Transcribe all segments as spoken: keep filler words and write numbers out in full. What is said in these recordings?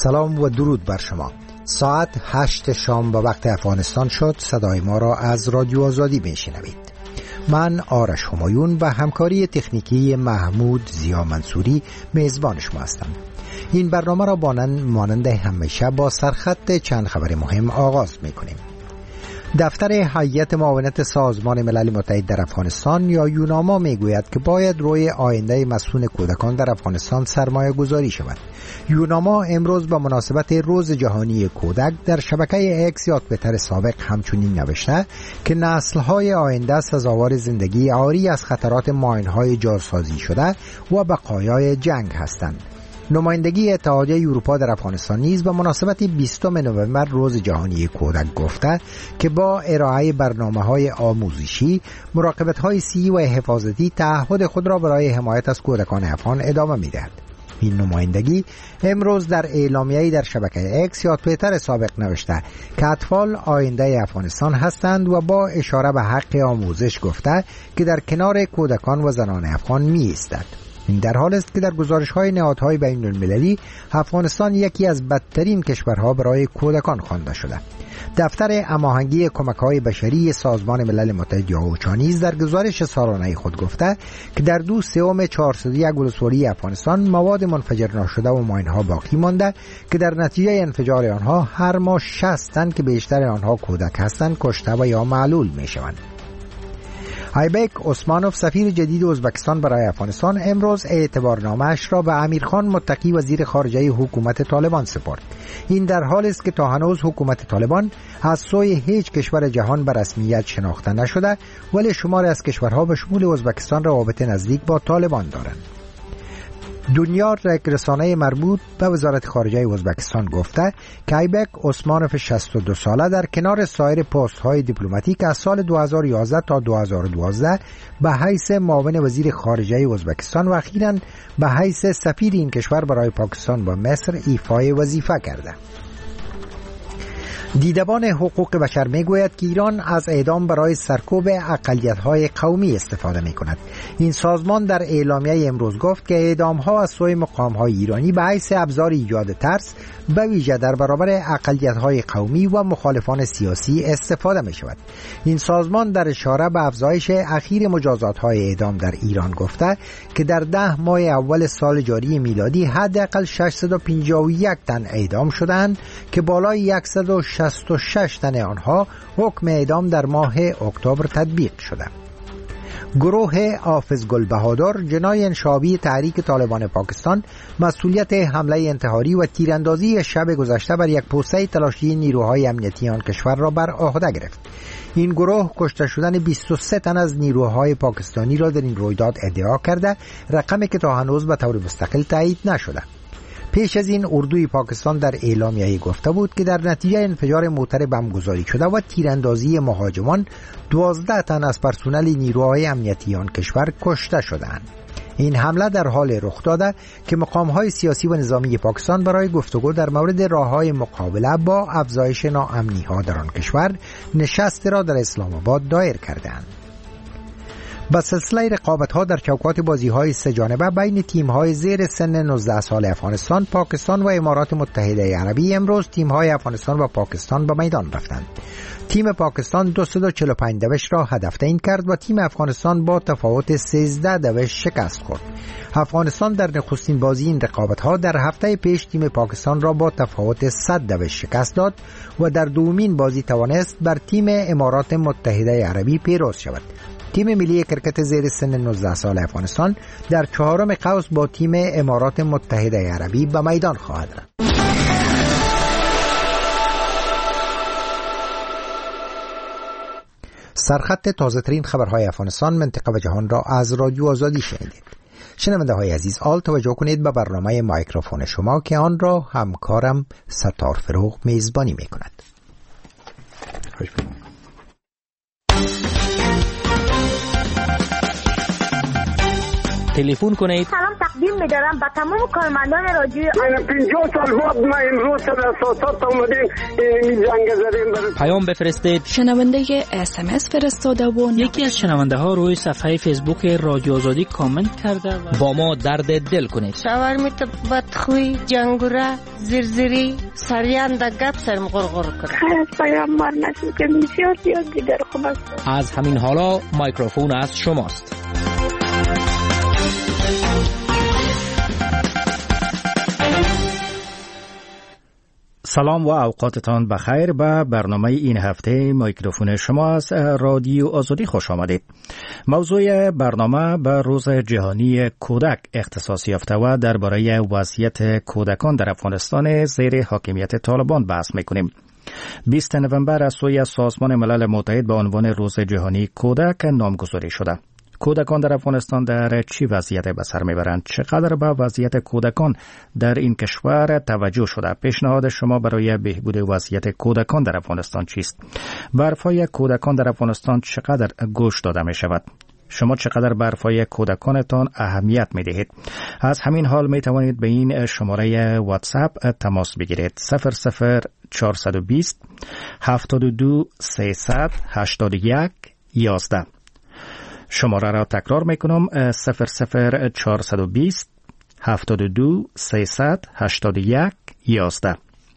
سلام و درود بر شما. ساعت هشت شام به وقت افغانستان شد. صدای ما را از رادیو آزادی میشنوید. من آرش همایون و همکاری تکنیکی محمود زیا منصوری میزبان شما هستم. این برنامه را مانند همیشه با سرخط چند خبر مهم آغاز میکنیم. دفتر هیئت معاونت سازمان ملل متحد در افغانستان یا یوناما میگوید که باید روی آینده مسئول کودکان در افغانستان سرمایه گذاری شود. یوناما امروز به مناسبت روز جهانی کودک در شبکه اکس یا توییتر سابق همچنین نوشته که نسل‌های آینده سزاوار زندگی عاری از خطرات ماین‌های جاسازی شده و بقایای جنگ هستند. نمایندگی اتحادیه اروپا در افغانستان نیز به مناسبت بیستم نوامبر روز جهانی کودک گفته که با ارائه برنامه‌های آموزشی، مراقبت‌های صحی و حفاظتی تعهد خود را برای حمایت از کودکان افغان ادامه می‌دهد. این نمایندگی امروز در اعلامیه‌ای در شبکه اکس یا توییتر سابق نوشته که اطفال آینده افغانستان هستند و با اشاره به حق آموزش گفته که در کنار کودکان و زنان افغان می‌ایستد. این در حال است که در گزارش‌های نهادهای بین‌المللی افغانستان یکی از بدترین کشورها برای کودکان خوانده شده. دفتر هماهنگی کمک‌های بشری سازمان ملل متحد یا اوچا نیز در گزارش سالانه خود گفته که در دو سوم چهارصد و یک ولسوالی افغانستان مواد منفجر نشده و ماین‌ها باقی مانده که در نتیجه انفجار آنها هر ماه شصت تن که بیشتر آنها کودک هستند کشته و یا معلول می‌شوند. ایبک اسمانوف سفیر جدید ازبکستان برای افغانستان امروز اعتبارنامه‌اش را به امیرخان متقی وزیر خارجه حکومت طالبان سپرد. این در حالی است که تا هنوز حکومت طالبان از سوی هیچ کشور جهان به رسمیت شناخته نشده، ولی شماری از کشورها به شمول ازبکستان روابط نزدیک با طالبان دارند. دنیا رسانه مربوط به وزارت خارجه ازبکستان گفته که ایبک اسمانوف شصت و دو ساله در کنار سایر پست های دیپلماتیک از سال دو هزار و یازده تا دو هزار و دوازده به حیث معاون وزیر خارجه ازبکستان و اخیراً به حیث سفیر این کشور برای پاکستان و مصر ایفای وظیفه کرده. دیدبان حقوق بشر میگوید که ایران از اعدام برای سرکوب اقلیت‌های قومی استفاده می‌کند. این سازمان در اعلامیه امروز گفت که اعدام‌ها از سوی مقام‌های ایرانی به حیث ابزار ایجاد ترس به ویژه در برابر اقلیت‌های قومی و مخالفان سیاسی استفاده می‌شود. این سازمان در اشاره به افزایش اخیر مجازات‌های اعدام در ایران گفته که در ده ماه اول سال جاری میلادی حداقل ششصد و پنجاه و یک تن اعدام شدند که بالای صد و شصت و شش تن آنها حکم اعدام در ماه اکتبر تطبیق شده. گروه حافظ گل بهادر جنای انشابی تحریک طالبان پاکستان مسئولیت حمله انتحاری و تیراندازی شب گذشته بر یک پوسته تلاشی نیروهای امنیتی آن کشور را بر عهده گرفت. این گروه کشته شدن بیست و سه تن از نیروهای پاکستانی را در این رویداد ادعا کرده، رقمی که تا هنوز به طور مستقل تایید نشده. پیش از این اردوی پاکستان در اعلامیه گفته بود که در نتیجه انفجار موتر بمبگذاری شده و تیراندازی مهاجمان دوازده تن از پرسنل نیروهای امنیتی آن کشور کشته شدند. این حمله در حال رخ داده که مقام‌های سیاسی و نظامی پاکستان برای گفتگو در مورد راه‌های مقابله با افزایش ناامنی‌ها در آن کشور نشست را در اسلام آباد دایر کردند. با سلسله رقابت‌ها در چوکات بازی‌های سه جانبه بین تیم‌های زیر سن نوزده سال افغانستان، پاکستان و امارات متحده عربی امروز تیم‌های افغانستان و پاکستان به میدان رفتند. تیم پاکستان دویست و چهل و پنج دوش را هدف تعیین کرد و تیم افغانستان با تفاوت سیزده دوش شکست خورد. افغانستان در نخستین بازی این رقابت‌ها در هفته پیش تیم پاکستان را با تفاوت صد دوش شکست داد و در دومین بازی توانست بر تیم امارات متحده عربی پیروز شود. تیم ملی کرکت زیر سن نوزده سال افغانستان در چهارم قوس با تیم امارات متحده عربی به میدان خواهد رفت. سرخط تازه ترین خبرهای افغانستان، منطقه و جهان را از رادیو آزادی شنیدید. شنونده های عزیز، آل توجه کنید به برنامه مایکروفون شما که آن را همکارم ستار فروغ میزبانی می کند. خوش بینید. تلفن کنید. سلام تقدیم می‌دارم به تمام کارمندان رادیو. من پنجاه سال بعد ما امروز در اساسات اومدیم این زنگ زدیم. پیام بفرستید. شنونده اس ام اس فرستاده و یکی از شنونده ها روی صفحه فیسبوک رادیو آزادی کامنت کرده و با ما درد دل کنید. شاورمیت بدخوی جنگوره زرزری سریان دا گپ سرم غرغر کنه. خیلی پیام مار نشد که میشیار زیاد دیگر خوب است. از همین حالا مایکروفون از شماست. سلام و اوقاتتان بخیر. به برنامه این هفته میکروفون شما از رادیو آزادی خوش آمدید. موضوع برنامه به روز جهانی کودک اختصاص یافته و درباره وضعیت کودکان در افغانستان زیر حاکمیت طالبان بحث میکنیم. بیست نوامبر از سوی سازمان ملل متحد به عنوان روز جهانی کودک نامگذاری شده. کودکان در افغانستان در چی وضعیت به سر میبرند؟ چقدر به وضعیت کودکان در این کشور توجه شده؟ پیشنهاد شما برای بهبود وضعیت کودکان در افغانستان چیست؟ برفای کودکان در افغانستان چقدر گوش داده می شود؟ شما چقدر برفای کودکانتان اهمیت می دهید؟ از همین حال می توانید به این شماره واتساپ تماس بگیرید. صفر صفر چهارصد و بیست هفتاد و دو سیصد هشتاد و یک یازده. شماره را تکرار میکنم. صفر صفر چهارصد و بیست هفتاد و دو سیصد هشتاد و یک یازده.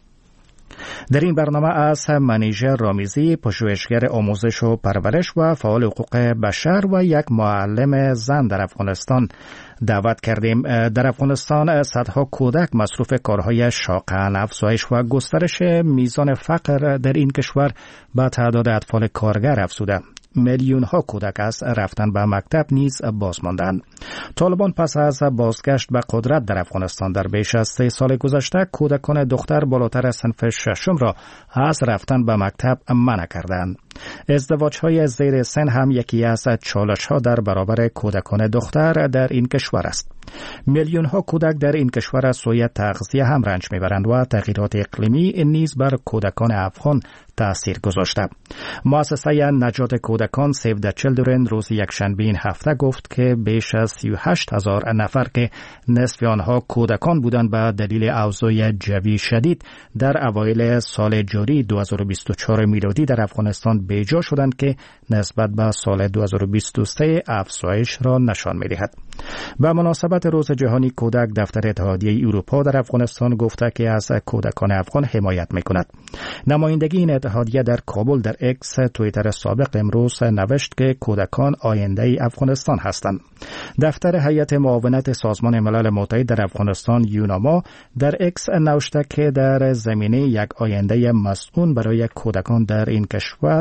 در این برنامه از منیژه رامیزی، پژوهشگر آموزش و پرورش و فعال حقوق بشر و یک معلم زن در افغانستان دعوت کردیم. در افغانستان صدها کودک مصروف کارهای شاقه، افزایش و گسترش میزان فقر در این کشور به تعداد اطفال کارگر افزوده. میلیون ها کودک از رفتن به مکتب نیز باز ماندند. طالبان پس از بازگشت به قدرت در افغانستان در بیش از سه سال گذشته کودکان دختر بالاتر از صنف ششم را از رفتن به مکتب منع کردند. ازدواج های زیر سن هم یکی از چالش ها در برابر کودکان دختر در این کشور است. میلیون ها کودک در این کشور از سوی تغذیه هم رنج میبرند و تغییرات اقلیمی نیز بر کودکان افغان تأثیر گذاشته. مؤسسه نجات کودکان سیو د چیلدرن روز یکشنبه این هفته گفت که بیش از سی و هشت هزار نفر که نصف آنها کودکان بودند به دلیل اوضاع جوی شدید در اوایل سال جاری دو هزار و بیست و چهار میلادی در افغانستان بیجا شدند که نسبت به سال دو هزار و بیست و سه افزایش را نشان می‌دهد. به مناسبت روز جهانی کودک دفتر اتحادیه اروپا در افغانستان گفته که از کودکان افغان حمایت می‌کند. نمایندگی این اتحادیه در کابل در اکس توییتر سابق امروز نوشت که کودکان آینده افغانستان هستند. دفتر هیئت معاونت سازمان ملل متحد در افغانستان یوناما در اکس نوشته که در زمینه یک آینده مسئول برای کودکان در این کشور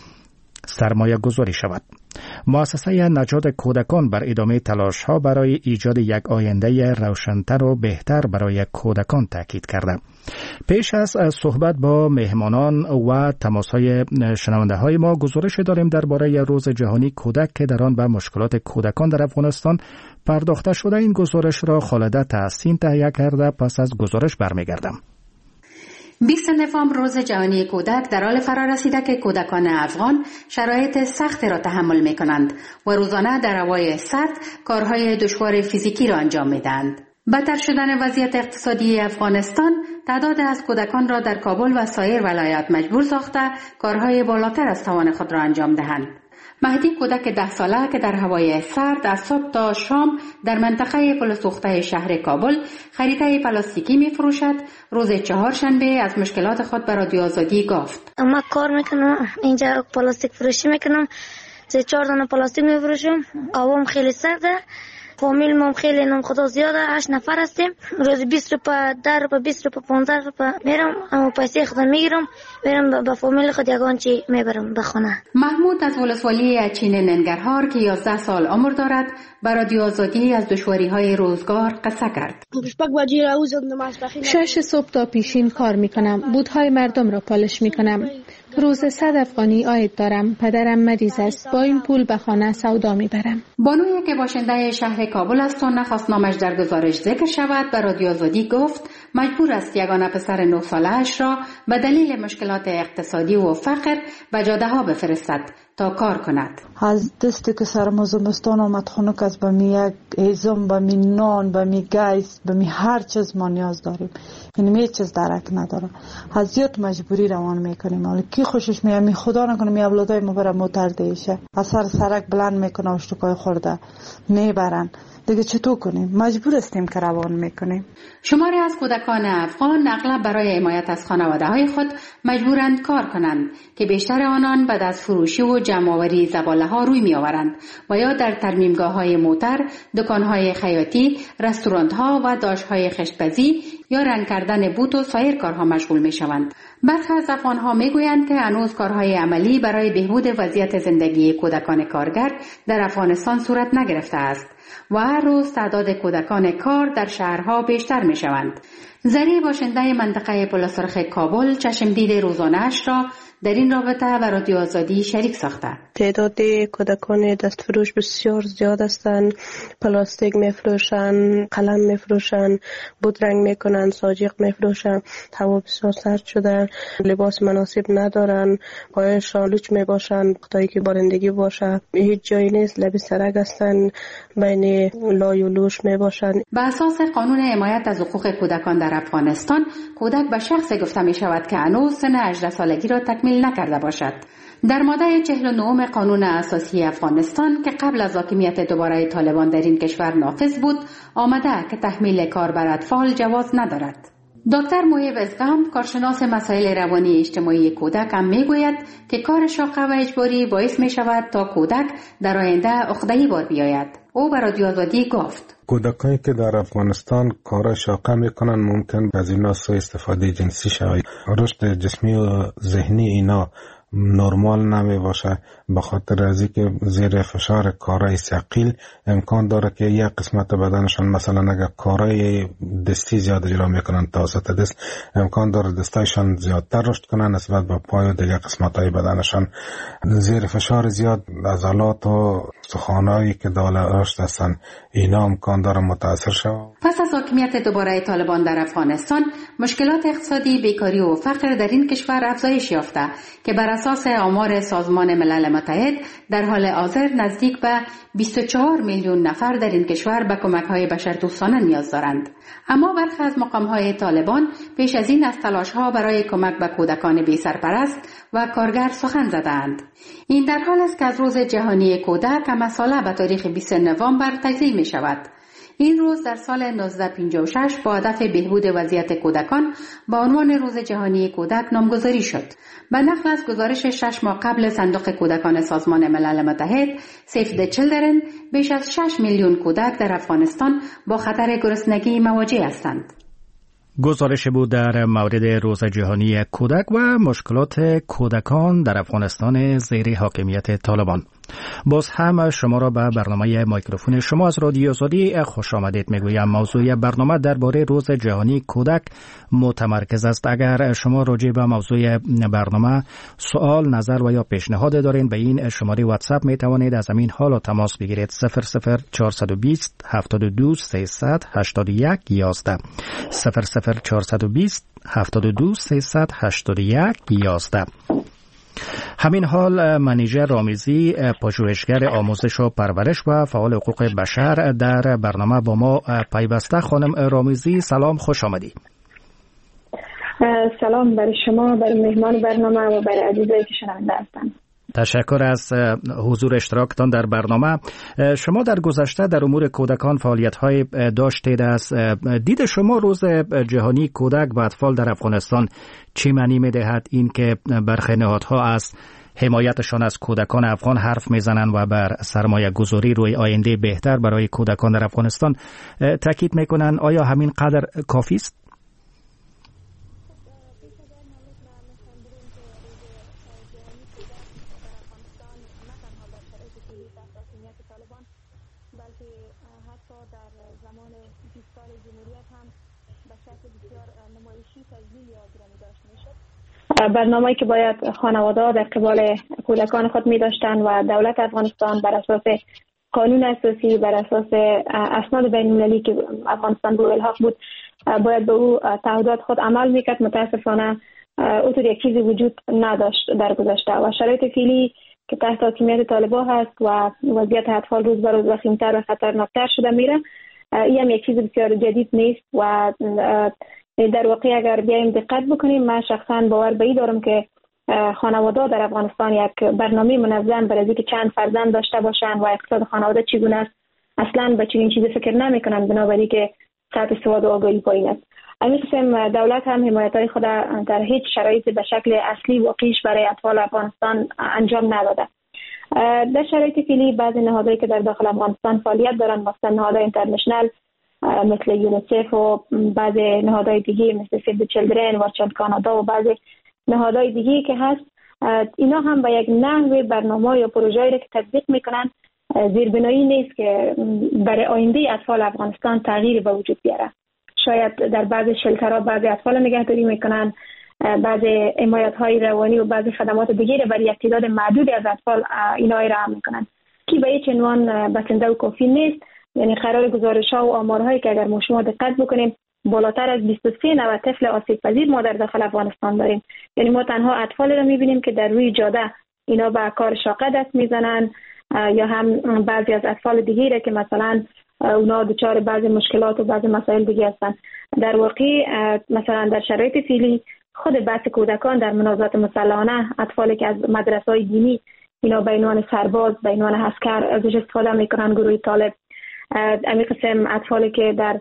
سرمایه گذاری شود. مؤسسه نجات کودکان بر ادامه تلاش ها برای ایجاد یک آینده روشن‌تر و بهتر برای کودکان تاکید کرده. پیش از صحبت با مهمانان و تماس های شنونده های ما گزارش داریم درباره روز جهانی کودک که در آن به مشکلات کودکان در افغانستان پرداخته شده. این گزارش را خالده تحسین تهیه کرده. پس از گزارش برمیگردم. بیست نوامبر روز جهانی کودک در حال فرا رسیده که کودکان افغان شرایط سخت را تحمل می کنند و روزانه در هوای سرد کارهای دشوار فیزیکی را انجام می دهند. بدتر شدن وضعیت اقتصادی افغانستان تعداد از کودکان را در کابل و سایر ولایات مجبور ساخته کارهای بالاتر از توان خود را انجام دهند. مهدی کودک ده ساله که در هوای سرد از صبح تا شام در منطقه پل سوخته شهر کابل خریطه پلاستیکی می فروشد، روز چهارشنبه از مشکلات خود به رادیو آزادی گفت. ما کار میکنم اینجا پلاستیک فروشی میکنم، سه چهار دانه پلاستیک میفروشم. آبم خیلی سرده، فامیل مام خیلی نام خدا زیاده، هشت نفر هستیم. روز بیست روپه، ده روپه، بیست روپه، پانزده روپه میرم، اما پیسه خودم میگیرم میرم به فامیل خود یگان چی میبرم به خانه. محمود از ولسوالی اچین ننگرهار که یازده سال عمر دارد به رادیو آزادی از دشواری‌های روزگار قصه کرد. شش صبح تا پیشین کار میکنم، بودهای مردم را پالش میکنم. روز صد افغانی عاید دارم. پدرم مریض است، با این پول به خانه سودا میبرم. بانوی که باشنده شهر کابل است و نخواست نامش در گزارش ذکر شود به رادیو آزادی گفت مجبور است یگانه پسر نه ساله‌اش را به دلیل مشکلات اقتصادی و فقر به جاده ها بفرستد تا کار کند. از دستی که سرما زمستان آمد خنک است، به می یک ایزم، به می نان، به می گیس، به می هر چیز ما نیاز داریم. یعنی می چیز درک نداره. از زیاد مجبوری روان میکنیم. ولی کی خوشش میاد می خدا نکنه می اولادای ما برای موتر دیشه. از سر سرک بلند میکنه و شتکای خورده میبرن. دیگه چطور کنیم؟ مجبور هستیم که روان میکنیم. شماری از کودکان افغان اغلب برای حمایت از خانواده های خود مجبورند کار کنند که بیشتر آنان به دست فروشی و جمع‌آوری زباله ها روی می آورند و یا در ترمیمگاه های موتر، دکان های خیاطی، رستوران ها و داش های خشت‌پزی یا رنگ کردن بوت و سایر کارها مشغول می شوند. برخی از افغان‌ها میگویند که هنوز کارهای عملی برای بهبود وضعیت زندگی کودکان کارگر در افغانستان صورت نگرفته است و هر روز تعداد کودکان کار در شهرها بیشتر می شوند. زری باشنده منطقه پلسرخ کابل چشمدید روزانه‌اش را در این رابطه و رادیو آزادی شریک ساخته. تعداد کودکان دستفروش بسیار زیاد هستند. پلاستیک میفروشن، قلم میفروشن، بود رنگ میکنن، ساجق میفروشن. هوا بسیار سرد شده، لباس مناسب ندارن، پای شالوچ میباشن، وقتی که بارندگی باشه هیچ جایی نیست، لب سرک هستن، بین لای و لوش میباشن. به اساس قانون حمایت از حقوق کودکان در افغانستان، کودک به شخصی گفته می شود که هنوز سن هجده سالگی را تکمیل نکرده باشد. در ماده چهل و نه قانون اساسی افغانستان که قبل از حاکمیت دوباره طالبان در این کشور نافذ بود، آمده که تحمیل کار بر اطفال جواز ندارد. دکتر محیب ازغم، کارشناس مسائل روانی اجتماعی کودک، هم میگوید که کار شاقه و اجباری باعث می شود تا کودک در آینده عقده‌ای بار بیاید. او به رادیو آزادی گفت: کودکانی که در افغانستان کار شاقه میکنن ممکن از اینا سوء استفاده جنسی شود. رشد جسمی و ذهنی اینا نرمال نمی باشه، به خاطر از اینکه زیر فشار کارهای ثقیل امکان داره که یک قسمت بدنشان، مثلا اگر کارهای دستی زیاد اجرا میکنن توسط دست، امکان داره دستایشان زیادتر رشد کنن نسبت به پای و دیگر قسمتهای بدنشان. زیر فشار زیاد عضلات و سخانهایی که داخل رشد هستن اینا امکان داره متاثر شود. پس از حاکمیت دوباره طالبان در افغانستان، مشکلات اقتصادی، بیکاری و فقر در این کشور افزایش یافته که بر اساس آمار سازمان ملل متحد در حال حاضر نزدیک به بیست و چهار میلیون نفر در این کشور به کمک‌های بشردوستانه نیاز دارند. اما برخی از مقام‌های طالبان پیش از این از تلاش‌ها برای کمک به کودکان بی سرپرست و کارگر سخن زدند. این در حال است که از روز جهانی کودک مساله به تاریخ بیست نوامبر تجلیل می شود. این روز در سال هزار و نهصد و پنجاه و شش با هدف بهبود وضعیت کودکان با عنوان روز جهانی کودک نامگذاری شد. به نقل از گزارش شش ماه قبل صندوق کودکان سازمان ملل متحد سیف د چیلدرن، بیش از شش میلیون کودک در افغانستان با خطر گرسنگی مواجه هستند. گزارش بود در مورد روز جهانی کودک و مشکلات کودکان در افغانستان زیر حاکمیت طالبان. باز هم شما را به برنامه مایکروفون شما از رادیو آزادی خوش آمدید میگویم. موضوع برنامه درباره روز جهانی کودک متمرکز است. اگر شما راجع به موضوع برنامه سوال، نظر و یا پیشنهاد دارین، به این شماره واتساپ می توانید از همین حال تماس بگیرید. صفر صفر چهارصد و بیست هفتاد و دو سیصد هشتاد و یک یازده صفر صفر چهارصد و بیست هفتاد و دو سیصد هشتاد و یک یازده. همین حال منیژه رامیزی، پژوهشگر آموزش و پرورش و فعال حقوق بشر، در برنامه با ما پیوسته. خانم رامیزی سلام، خوش آمدید. سلام برای شما، برای مهمان برنامه و برای عزیزایی که شنونده هستند. تشکر از حضور اشتراکتان در برنامه. شما در گذشته در امور کودکان فعالیت‌های داشتید. از دید شما روز جهانی کودک و اطفال در افغانستان چی معنی می‌دهد؟ این که برخی نهادها از حمایتشان از کودکان افغان حرف میزنند و بر سرمایه گذاری روی آینده بهتر برای کودکان در افغانستان تاکید میکنند. آیا همین قدر کافی است؟ برنامه‌ای که باید خانواده‌ها در قبال کودکان خود می داشتند و دولت افغانستان بر اساس قانون اساسی، بر اساس اسناد بین‌المللی که افغانستان به الحاق بود، باید به او تعهدات خود عمل میکرد. متاسفانه اونطور یک چیزی وجود نداشت در گذشته و شرایط فعلی که تحت حاکمیت طالبان هست و وضعیت اطفال روز به روز وخیم‌تر و خطرناکتر شده میره. این هم یک چیز بسیار جدید نیست و در واقع اگر بیایم دقت بکنیم، من شخصا باور به این دارم که خانواده در افغانستان یک برنامه منظم برای اینکه چند فرزند داشته باشند و اقتصاد خانواده چگونه است اصلا به چنین چیزی فکر نمیکنن، بنابراین که سطح سواد و آگاهی پایین است. همین قسم دولت هم حمایت‌های خود در هیچ شرایطی به شکل اصلی و قیش برای اطفال افغانستان انجام نداده. در شرایط فعلی بعضی نهادهایی که در داخل افغانستان فعالیت دارند، مثلا نهادهای اینترنشنال مثل یونیسف و بعضی نهادهای دیگه مثل سیو دی چیلدرن و چند کانادا و بعضی نهادهای دیگه که هست، اینا هم به یک نحو برنامه یا پروژه‌ای را که تطبیق میکنن زیربنایی نیست که برای آینده اطفال افغانستان تغییر به وجود بیاره. شاید در بعضی شلترها بعضی اطفال نگهداری میکنن، بعضی حمایت‌های روانی و بعضی خدمات دیگه برای یک تعداد معدودی از اطفال اینا ارائه میکنن که به هیچ عنوان بسنده و کافی نیست. یعنی قرار گزارش‌ها و آمارهایی که اگر ما شما دقت بکنیم بالاتر از بیست و سه نوع طفل آسیب پذیر ما در داخل افغانستان داریم. یعنی ما تنها اطفال رو میبینیم که در روی جاده اینا به کار شاقه دست میزنن، یا هم بعضی از اطفال دیگه را که مثلا اونا دچار بعضی مشکلات و بعضی مسائل دیگه هستن. در واقع مثلا در شرایط فعلی خود بحث کودکان در منازعات مسلحانه، اطفالی که از مدرسه‌های دینی اینا به عنوان سرباز به عنوان عسکر ازش استفاده میکنن، گروه طالب، همین قسم اطفالی که در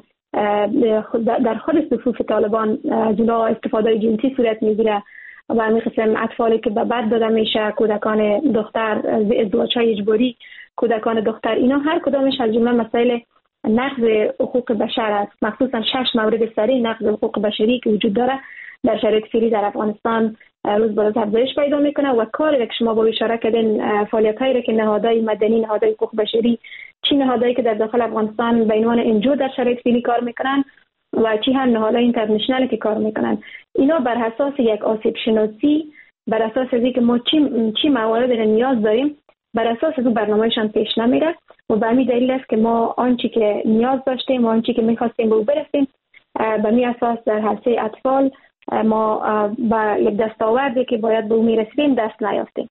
در خود صفوف طالبان از اونا استفاده جنسی صورت میگیره و همین قسم اطفالی که به بد داده میشه، کودکان دختر، ازدواج‌های اجباری کودکان دختر، اینا هر کدامش از جمله مسائل نقض حقوق بشر است. مخصوصا شش مورد سریع نقض حقوق بشری که وجود داره در شرایط فعلی در افغانستان روز به روز افزایش پیدا میکنه و کاری که شما با اشاره کردین، فعالیت‌هایی را که نهادهای مدنی، نهادهای حقوق بشری، چی نهادهایی که در داخل افغانستان به عنوان انجو در شرایط فعلی کار میکنن و چی هم نهادهای اینترنشنال که کار میکنن، اینا بر اساس یک آسیب شناسی، بر اساس اینکه ما چی چی موارد را نیاز داریم، بر اساس از برنامه‌شان پیش نمیره و به همین دلیل است که ما آنچه که نیاز داشتیم و آنچه که می‌خواستیم به او برسیم به می اساس در حوزه اطفال ما با یک دستاوردی که باید به او میرسیم دست نیافتیم.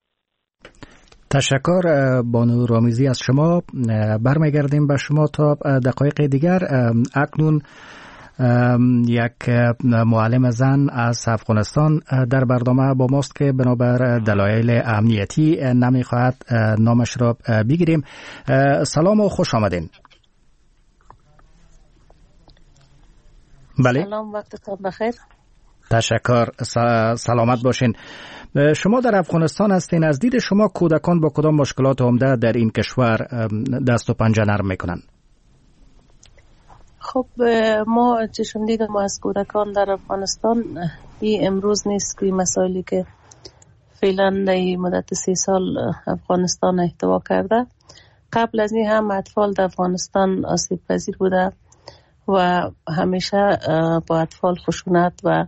تشکر بانو رامیزی از شما. برمیگردیم به شما تا دقایق دیگر. اکنون یک معلم زن از افغانستان در برنامه با ماست که بنابر دلایل امنیتی نمیخواهد نامش را بگیریم. سلام و خوش آمدین. بله. سلام، وقتتون بخیر. تشکر، سلامت باشین. شما در افغانستان هستین. از دید شما کودکان با کدام مشکلات عمده در این کشور دست و پنجه نرم میکنن؟ خب ما چشم دید ما از کودکان در افغانستان این امروز نیست که مسائلی که فعلا در مدت سی سال افغانستان احتوا کرده، قبل از این هم اطفال در افغانستان آسیب پذیر بوده و همیشه با اطفال خشونت و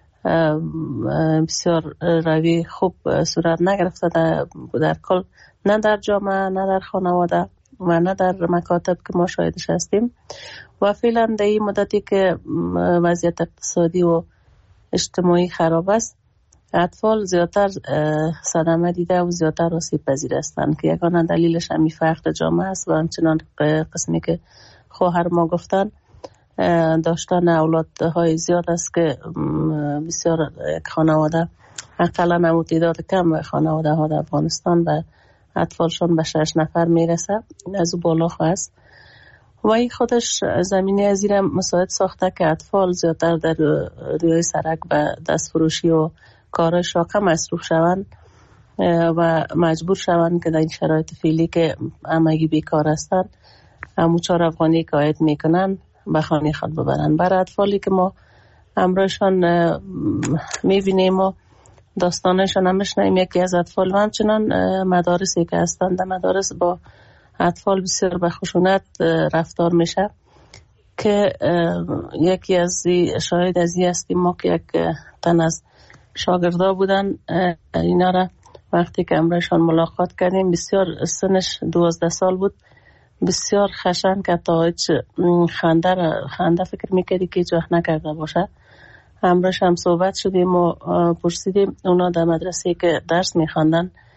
بسیار روی خوب صورت نگرفته در کل، نه در جامعه، نه در خانواده و نه در مکاتب که ما شاهدش هستیم. و فعلا در این مدتی که وضعیت اقتصادی و اجتماعی خراب است، اطفال زیادتر صدمه دیده و زیادتر آسیب پذیر هستند که یگانه دلیلش همین فقر جامعه است و همچنان قسمی که خواهر ما گفتن داشتن اولادهای زیاد است که بسیار خانواده اقلا نمو تعداد کم خانواده ها در افغانستان و اطفالشان به شش نفر میرسه، از او بالا است و این خودش زمینه از این مساعد ساخته که اطفال زیادتر در روی سرک به دست فروشی و کار شاقه مصروف شوند و مجبور شوند که در این شرایط فعلی که همگی بیکار هستند همون چهار افغانی که عاید میکنن به خانه خود ببرن. برای اطفالی که ما همراهشان میبینیم و داستانشان هم میشنیم، یکی از اطفال و همچنان مدارسی که هستند، مدارس با اطفال بسیار به خشونت رفتار میشه که یکی از شاهد از این هستیم ما که یک تن از شاگردا بودن، اینا را وقتی که همراهشان ملاقات کردیم بسیار سنش دوازده سال بود، بسیار خشن که تا هیچ خنده خنده فکر میکردی که هیچ وقت نکرده باشه. همراهش هم صحبت شدیم و پرسیدیم اونا در مدرسه که درس میخواندن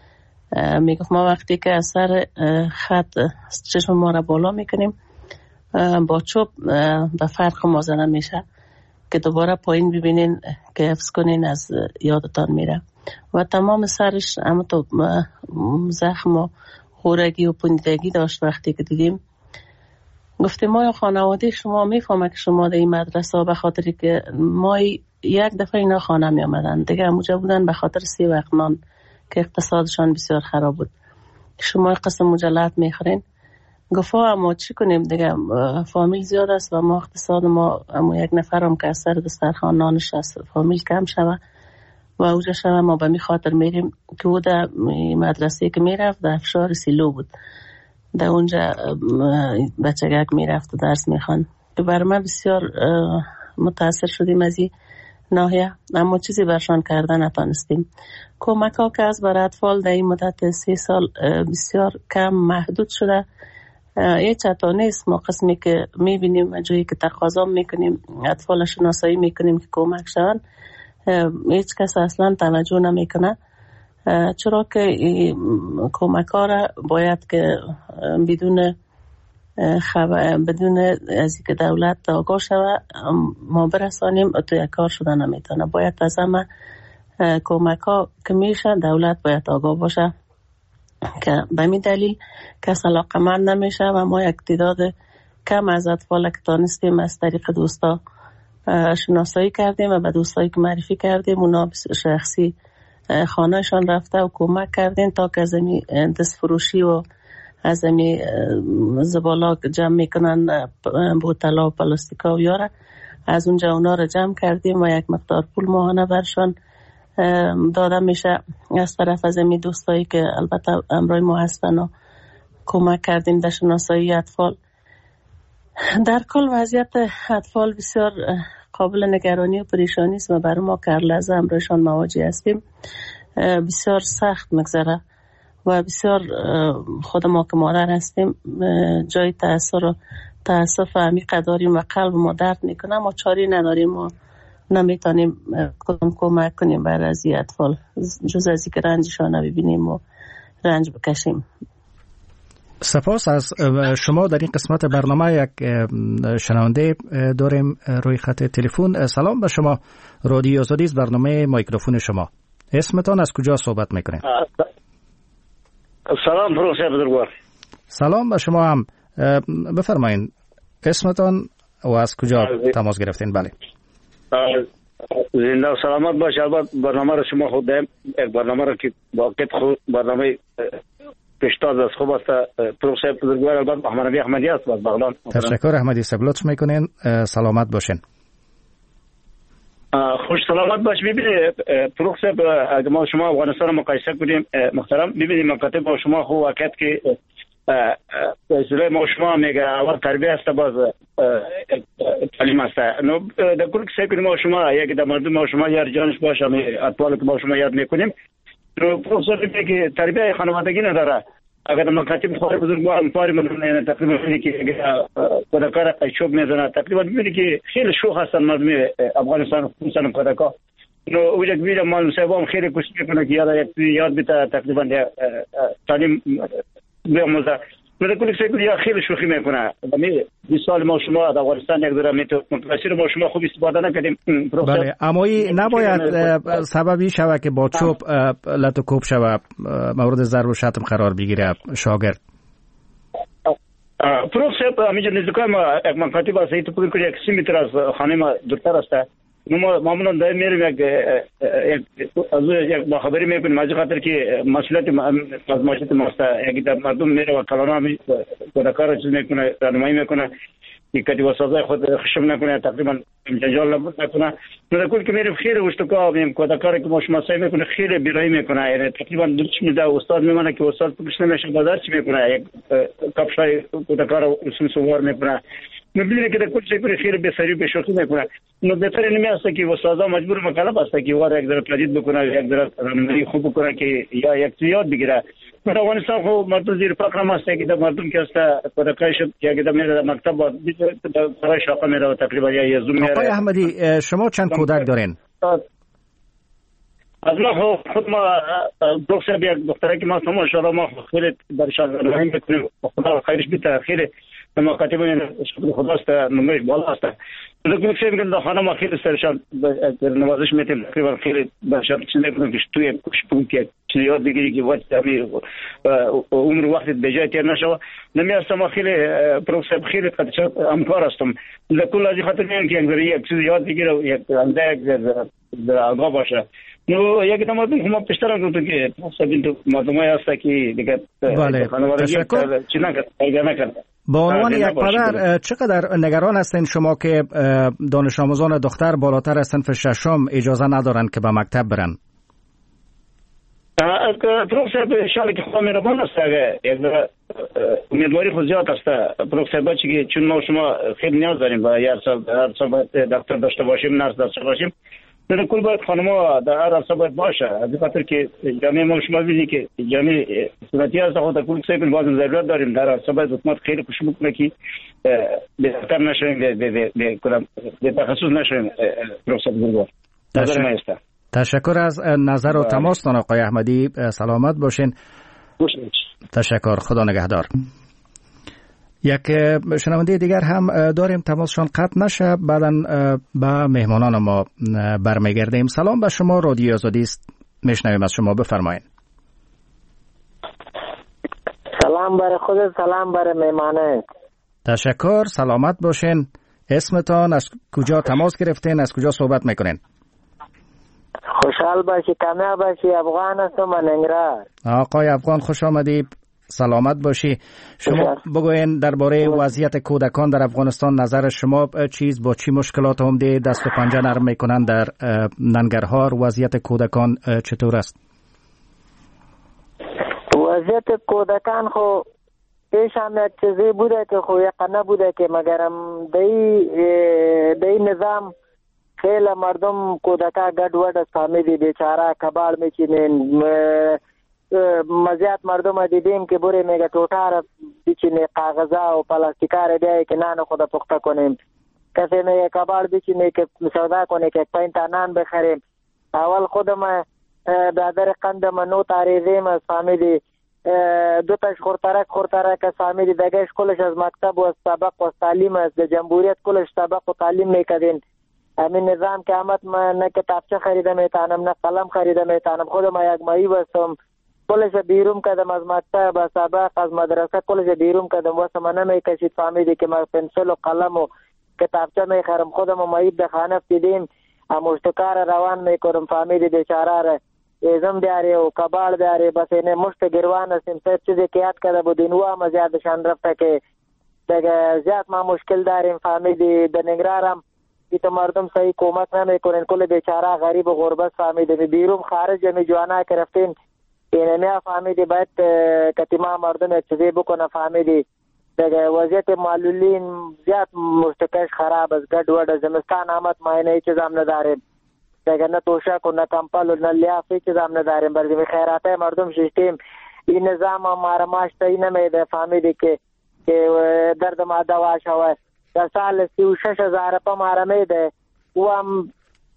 میگفت ما وقتی که از سر خط چشم ما را بالا میکنیم با چوب به فرق ما زنه میشه که دوباره پایین ببینین که حفظ کنین از یادتان میره و تمام سرش اما تو زخم و خورگی و پوندگی داشت. وقتی که دیدیم گفتیم ما خانواده شما میفهمه که شما در این مدرسه به خاطری که ما یک دفعه اینا خانه می آمدن دیگه همونجا بودن به خاطر سی وقت نان که اقتصادشان بسیار خراب بود. شما قسم مجلات میخورین. گفت اما چی کنیم دیگه فامیل زیاد است و ما اقتصاد ما اما یک نفرم که از سر دسترخوان نانش است فامیل کم شوه و اوجا شوه ما به می خاطر میریم که او در مدرسه که میرفت در افشار سیلو بود در اونجا بچگک میرفت و درس میخوان که برای من بسیار متاثر شدیم از این ناحیه اما چیزی برشان کردن نتانستیم. کمک ها که از برای اطفال در این مدت سه سال بسیار کم محدود شده. یه چطور نیست ما قسمی که میبینیم جایی که تقاضا میکنیم اطفال شناسایی میکنیم که کمک شون هیچ کس اصلا توجه نمیکنه چرا که کمک ها را باید که بدون خبر بدون از اینکه دولت آگاه شوه ما برسانیم تو یک کار شده نمیتونه. باید از همه کمک ها که میشه دولت باید آگاه باشه که به می دلیل کس علاقمند نمیشه و ما یک تعداد کم از اطفال که تانستیم از طریق دوستا شناسایی کردیم و به دوستایی که معرفی کردیم اونا شخصی خانهشان رفته و کمک کردیم تا که از این دست فروشی و از این زبالا جمع میکنن بوتلا و پلاستیکا و یاره از اونجا اونا رو جمع کردیم و یک مقدار پول ماهانه برشان داده میشه از طرف از این دوستایی که البته امرای ما هستن و کمک کردیم در شناسایی اطفال. در کل وضعیت اطفال بسیار قابل نگرانی و پریشانی است و برای ما که هر لحظه امرایشان مواجه هستیم بسیار سخت مگذره و بسیار خود ما که مادر هستیم جای تأثیر و تأسف عمیق داریم و قلب ما درد میکنه ما چاری نداریم و نمیتونیم کدام کمک کنیم برای از این اطفال جز از اینکه رنجشان ببینیم و رنج بکشیم. سپاس از شما. در این قسمت برنامه یک شنونده داریم روی خط تلفن. سلام به شما، رادیو آزادی است، برنامه میکروفون شما. اسمتان از کجا صحبت میکنین؟ سلام پروفسور بزرگوار. سلام به شما هم، بفرمایین اسمتان و از کجا تماس گرفتین؟ بله زنده و سلامت باش. البته برنامه رو شما خود داریم یک برنامه رو که واقعیت خود برنامه پیشتاز از خوب است. پروفسور بزرگوار البته محمد نبی احمدی است از بغلان. تشکر احمدی صاحب، لطف میکنین. سلامت باشین. خوش سلامت باش. ببینید پروفسور اگه ما شما افغانستان رو مقایسه کنیم محترم ببینید مکاتب با شما خوب واقعیت که اصولی ما شما میگه اول تربیه است باز تعلیم است. نو در کل که سعی ما شما یکی در مردم ما شما یار جانش باشه اطفال که ما شما یاد میکنیم. نو پروفسور میگه که تربیه خانوادگی نداره. اگر مکاتب خود بزرگوار پاری من تقریبا میگه که کودکان چوب میزنه تقریبا میگه که خیلی شوخ هستن مردم افغانستان خصوصا کودکان. نو اوجا میگه مال صاحبم خیلی کوشش میکنه که یاد یاد بیت تقریبا تعلیم بیاموزه. من کلی سعی کنم خیلی شوخی میکنه. می بیست سال ما شما در افغانستان یک دوره میتو متوسط ما شما خوب استفاده نکردیم. بله اما این نباید سببی شوه که با چوب لط و کوب شوه مورد ضرب و شتم قرار بگیره شاگرد. پروفسور همینجا نزدیکای ما یک مکاتب است ایتو پول کنه یک سی متر از خانه ما دورتر است. ما معمولا دایم میریم یک از یک مخابری میکنیم از خاطر که مسئولیت از ماشین ماست. یک در مردم میره و کلانا می کودکان چیز میکنه راهنمایی میکنه که کدی وسازای خود خشم نکنه تقریبا جنجال نکنه. در کل که میریم خیلی وشتکا میم کودکان که ما شما سعی میکنه خیلی بیرایی میکنه یعنی تقریبا درش میده استاد میمونه که استاد پوش نمیشه بازار چی میکنه یک کپشای کودکان رو سم سوار میکنه. میبینه که در کل شکلی خیلی بسری به شوخی میکنه. نو بهتر نمی است که استادا مجبور مکلف است که وار یک ذره تجدید بکنه یک ذره راهنمایی خوب بکنه که یا یک یاد بگیره. در افغانستان خو مردم زیر فقر ما است که در مردم که است کودکایش که در میره مکتب برای شاقه میره تقریبا یا زوم میره. آقای احمدی شما چند کودک دارین؟ از ما خود ما دکتر بیاد دکتری که ما سمو شده ما خیلی درشان رحم بکنیم خدا خیرش بیت خیلی ما کاتبون خدا است نمایش بالا است دکتر فکر میکنم خانم ما خیلی سرشان نوازش میتیم تقریبا خیلی درشان چیزی کنیم که توی کشپون که چیزی یاد بگیری که وقت همین عمر وقت بجای تیر نشود نمیاستم ما خیلی پروفسور خیلی قدرت همکار هستم لکل از خاطر میگم که یک چیز یاد بگیره یک اندک در آگاه باشه نو یک نماز ما پیشتر گفتم که سبیل تو مردمای هست که دیگه تشکر با عنوان یک پدر چقدر نگران هستین شما که دانش آموزان دختر بالاتر از صنف ششم اجازه ندارن که به مکتب برن؟ پروفسور شاید که خدا مهربان است یک امیدواری خود زیاد است پروفسور بچه که چون ما شما خیلی نیاز داریم و هر سال هر سال باید دکتر داشته باشیم نرس داشته باشیم در کل باید خانم‌ها در هر عرصه باید باشه از خاطر که جامعه ما شما ببینید که جامعه سنتی هست خود کل سیکل بازم ضرورت داریم در عرصه باید حکومت خیلی کوشش بکنه که بهتر نشویم به تخصص نشویم پروفسور بزرگوار. تشکر از نظر و تماستان آقای احمدی، سلامت باشین. تشکر، خدا نگهدار. یک شنونده دیگر هم داریم، تماسشان قطع نشه، بعدا به مهمانان ما برمیگردیم. سلام به شما، رادیو آزادی است، میشنویم از شما، بفرمایید. سلام بر خود، سلام بر مهمانه. تشکر، سلامت باشین. اسمتان، از کجا تماس گرفتین، از کجا صحبت میکنین؟ خوشحال باشی، کامیاب باشی. افغان هستم، من ننگرهار. آقای افغان خوش آمدی، سلامت باشی. شما بگوین درباره وضعیت کودکان در افغانستان نظر شما چیز، با چی مشکلات عمده دست و پنجه نرم میکنن در ننگرهار؟ وضعیت کودکان چطور است؟ وضعیت کودکان خو پیش هم یک چیزی بوده که خو یقه نبوده که مگرم دی دی نظام خیلی مردم کودکا گډ وډ است، فهمیدی بیچاره کباړ میچینین. مزیات مردم دیدیم که بوری میگه ټوټه بچینه کاغذا و پلاستیکا بیایی که نان خود پخته کنیم. کسی میگه کباړ بچینه که سودا کنه که پنج تا نان بخریم. اول خودم برادر قندم نو تاریزیم از فهمیدی دو تاش خورترک خورترک از فهمیدی دگهش کلش از مکتب و سبق و تعلیم است. در جمهوریت کلش سبق و تعلیم میکدین. همین نظام که آمد من نه کتابچه خریده میتانم نه قلم خریده میتانم. خودم یک مایی بستم، کلش بیرون کردم از مکتب، از سبق، از مدرسه کلش بیرون کردم. واسه من نمیکشید فهمیدی که من پنسل و قلم و کتابچه میخرم. خودم مایی به خانه دیدیم مشتکار روان میکنم فهمیدی بیچاره را ازم دیاری و کباړ دیاری. بس اینه مشت گروان هستیم. سر چیزی که یاد کرده بودین و هم زیادشان رفته که دیگه زیاد ما مشکل داریم فهمیدی. در ننگرهارم که مردم صحیح کمک نمیکنن، کل بیچاره غریب و غربت فهمیدی. بیرون خارج می جوانا که رفتین اینه فهمیدی باید کتیما مردم یک چیزی بکنه فهمیدی. دیگه وضعیت معلولین زیاد مشتکش خراب است، گډ وډ. زمستان آمد ما اینه هیچ چیز هم نداریم دیگه، نه توشک و نه کمپل و نه لیاف هیچ چیز هم نداریم. برای خیراته مردم ششتیم. این نظام ما ماش تایی نمیده فهمیدی که درد ما دوا شوه. در سال سی و شش هزار پا ماره میده و هم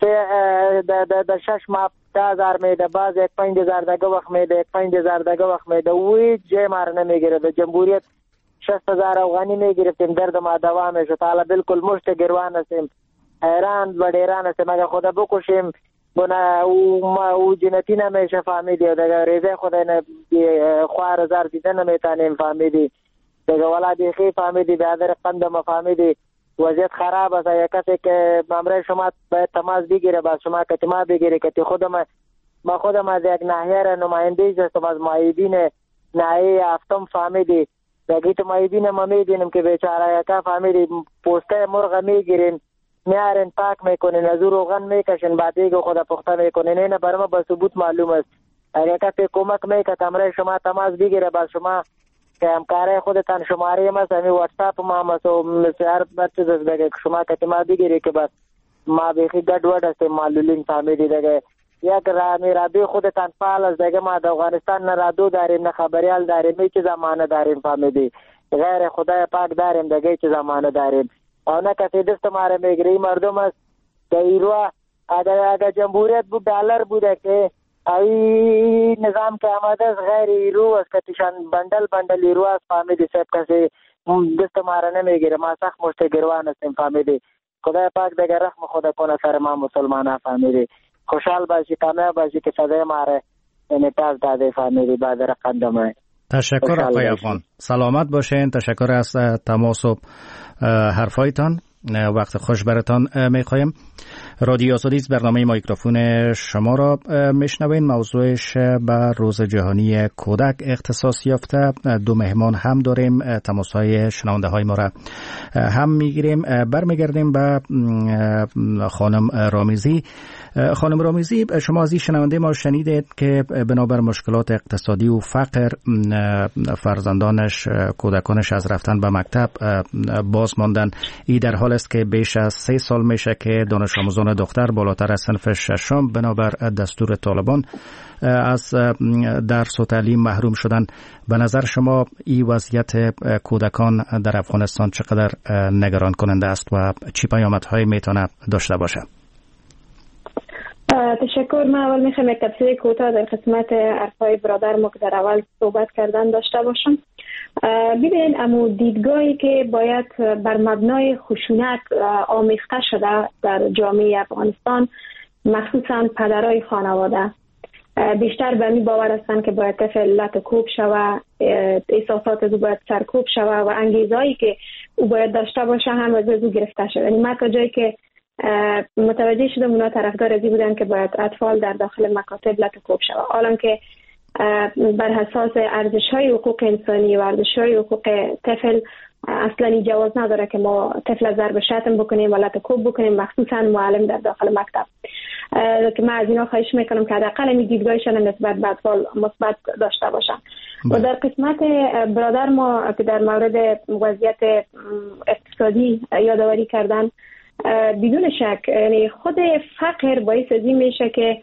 در شش ماه ده هزار میده، باز یک پنج هزار دگه وقت میده، یک پنج هزار دگه وقت میده. وی جای ماره نمیگیره. در جمهوریت شست هزار افغانی میگرفتیم، درد ما دوا میشد. حالا بالکل مشت گروان هستیم، حیران و دیران هستیم. اگر خدا بکشیم بنا او جنتی نمیشه فهمیدی. دیگه ریزه خدا خواه هزار دیده نمیتانیم فهمیدی. دیگه ولا بیخی فهمیدی برادر قندم فهمیدی وضعیت خراب است. یک کسی که مامره شما باید تماس بگیره، با شما کتما بگیره که خودم ما خودم از یک ناحیه نمایندگی هستم، از معیدین ناحیه هفتم فهمیدی. دیگه تو معیدین ما میبینیم که بیچاره یکا فهمیدی پوسته مرغ میگیرین میارین پاک میکنین، از او روغن میکشین، بعدیگه خدا پخته میکنین. اینه برای ما با ثبوت معلوم است. اگر کسی کمک میکرد امره شما تماس بگیره با شما که همکاره خودتان شماره ما همی واتساپ ما هم و مسیار برچیز است دیگه شما کتما بگیری که بس ما بیخی گډ وډ هستیم معلولین فهمیدی. دیگه یک رامی رابی خودتان فعال است دیگه. ما در افغانستان نه رادیو داریم نه خبریال داریم، هیچ زمانه داریم فهمیدی. غیر خدای پاک داریم دیگه، هیچ زمانه داریم. او نه کسی دست ماره میگیری مردم است که ایروا اگر اگر جمهوریت بود دلار بوده که ای نظام که آمده است غیر ایرو است که تیشان بندل بندل ایرو است فهمیدی سب کسی دست مارا نمیگیره. ما سخت مشتگروان هستیم فهمیدی. خدای پاک دیگر رحم خدا کنه سر ما مسلمان فهمیدی. خوشحال باشی کامیاب باشی که صدای ماره انعطاف داده فهمیدی بعد رقم. تشکر آقای افغان. سلامت باشین. تشکر از تماس و حرفایتان. وقت خوش براتان میخوایم. رادیو آزادی برنامه مایکروفون شما را میشنوین. موضوعش به روز جهانی کودک اختصاص یافته. دو مهمان هم داریم. تماس‌های شنونده های ما را هم میگیریم. برمیگردیم به خانم رامیزی. خانم رامیزی، شما از این شنونده ما شنیدید که بنابر مشکلات اقتصادی و فقر فرزندانش، کودکانش از رفتن به مکتب باز ماندن. این در حال است که بیش از سه سال میشه که دانش آموزان دختر بالاتر از صنف ششم بنابر دستور طالبان از درس و تعلیم محروم شدن. به نظر شما این وضعیت کودکان در افغانستان چقدر نگران کننده است و چی پیامدهایی میتونه داشته باشه؟ تشکر. من اول میخوام یک تفسیر کوتاه در قسمت حرفای برادر ما که در اول صحبت کردن داشته باشم. ببینید امو دیدگاهی که باید بر مبنای خشونت آمیخته شده در جامعه افغانستان، مخصوصا پدرای خانواده، بیشتر به این باور هستند که باید طفل لطکوب شوه، احساسات او باید سرکوب شوه و انگیزهایی که او باید داشته باشه هم از او گرفته شده. یعنی من تا جایی که متوجه شدم اونا طرفدار ازی بودن که باید اطفال در داخل مکاتب لطکوب شوه، حالا که بر اساس ارزش‌های حقوق انسانی و ارزش‌های حقوق طفل اصلا جواز نداره که ما طفل ضرب شتم بکنیم و لطکوب بکنیم، مخصوصا معلم در داخل مکتب. که من از اینا خواهش میکنم که حداقل این دیدگاهشان نسبت به اطفال مثبت داشته باشن. و در قسمت برادر ما که در مورد وضعیت اقتصادی یادآوری کردن، بدون شک یعنی خود فقر باعث ازی میشه که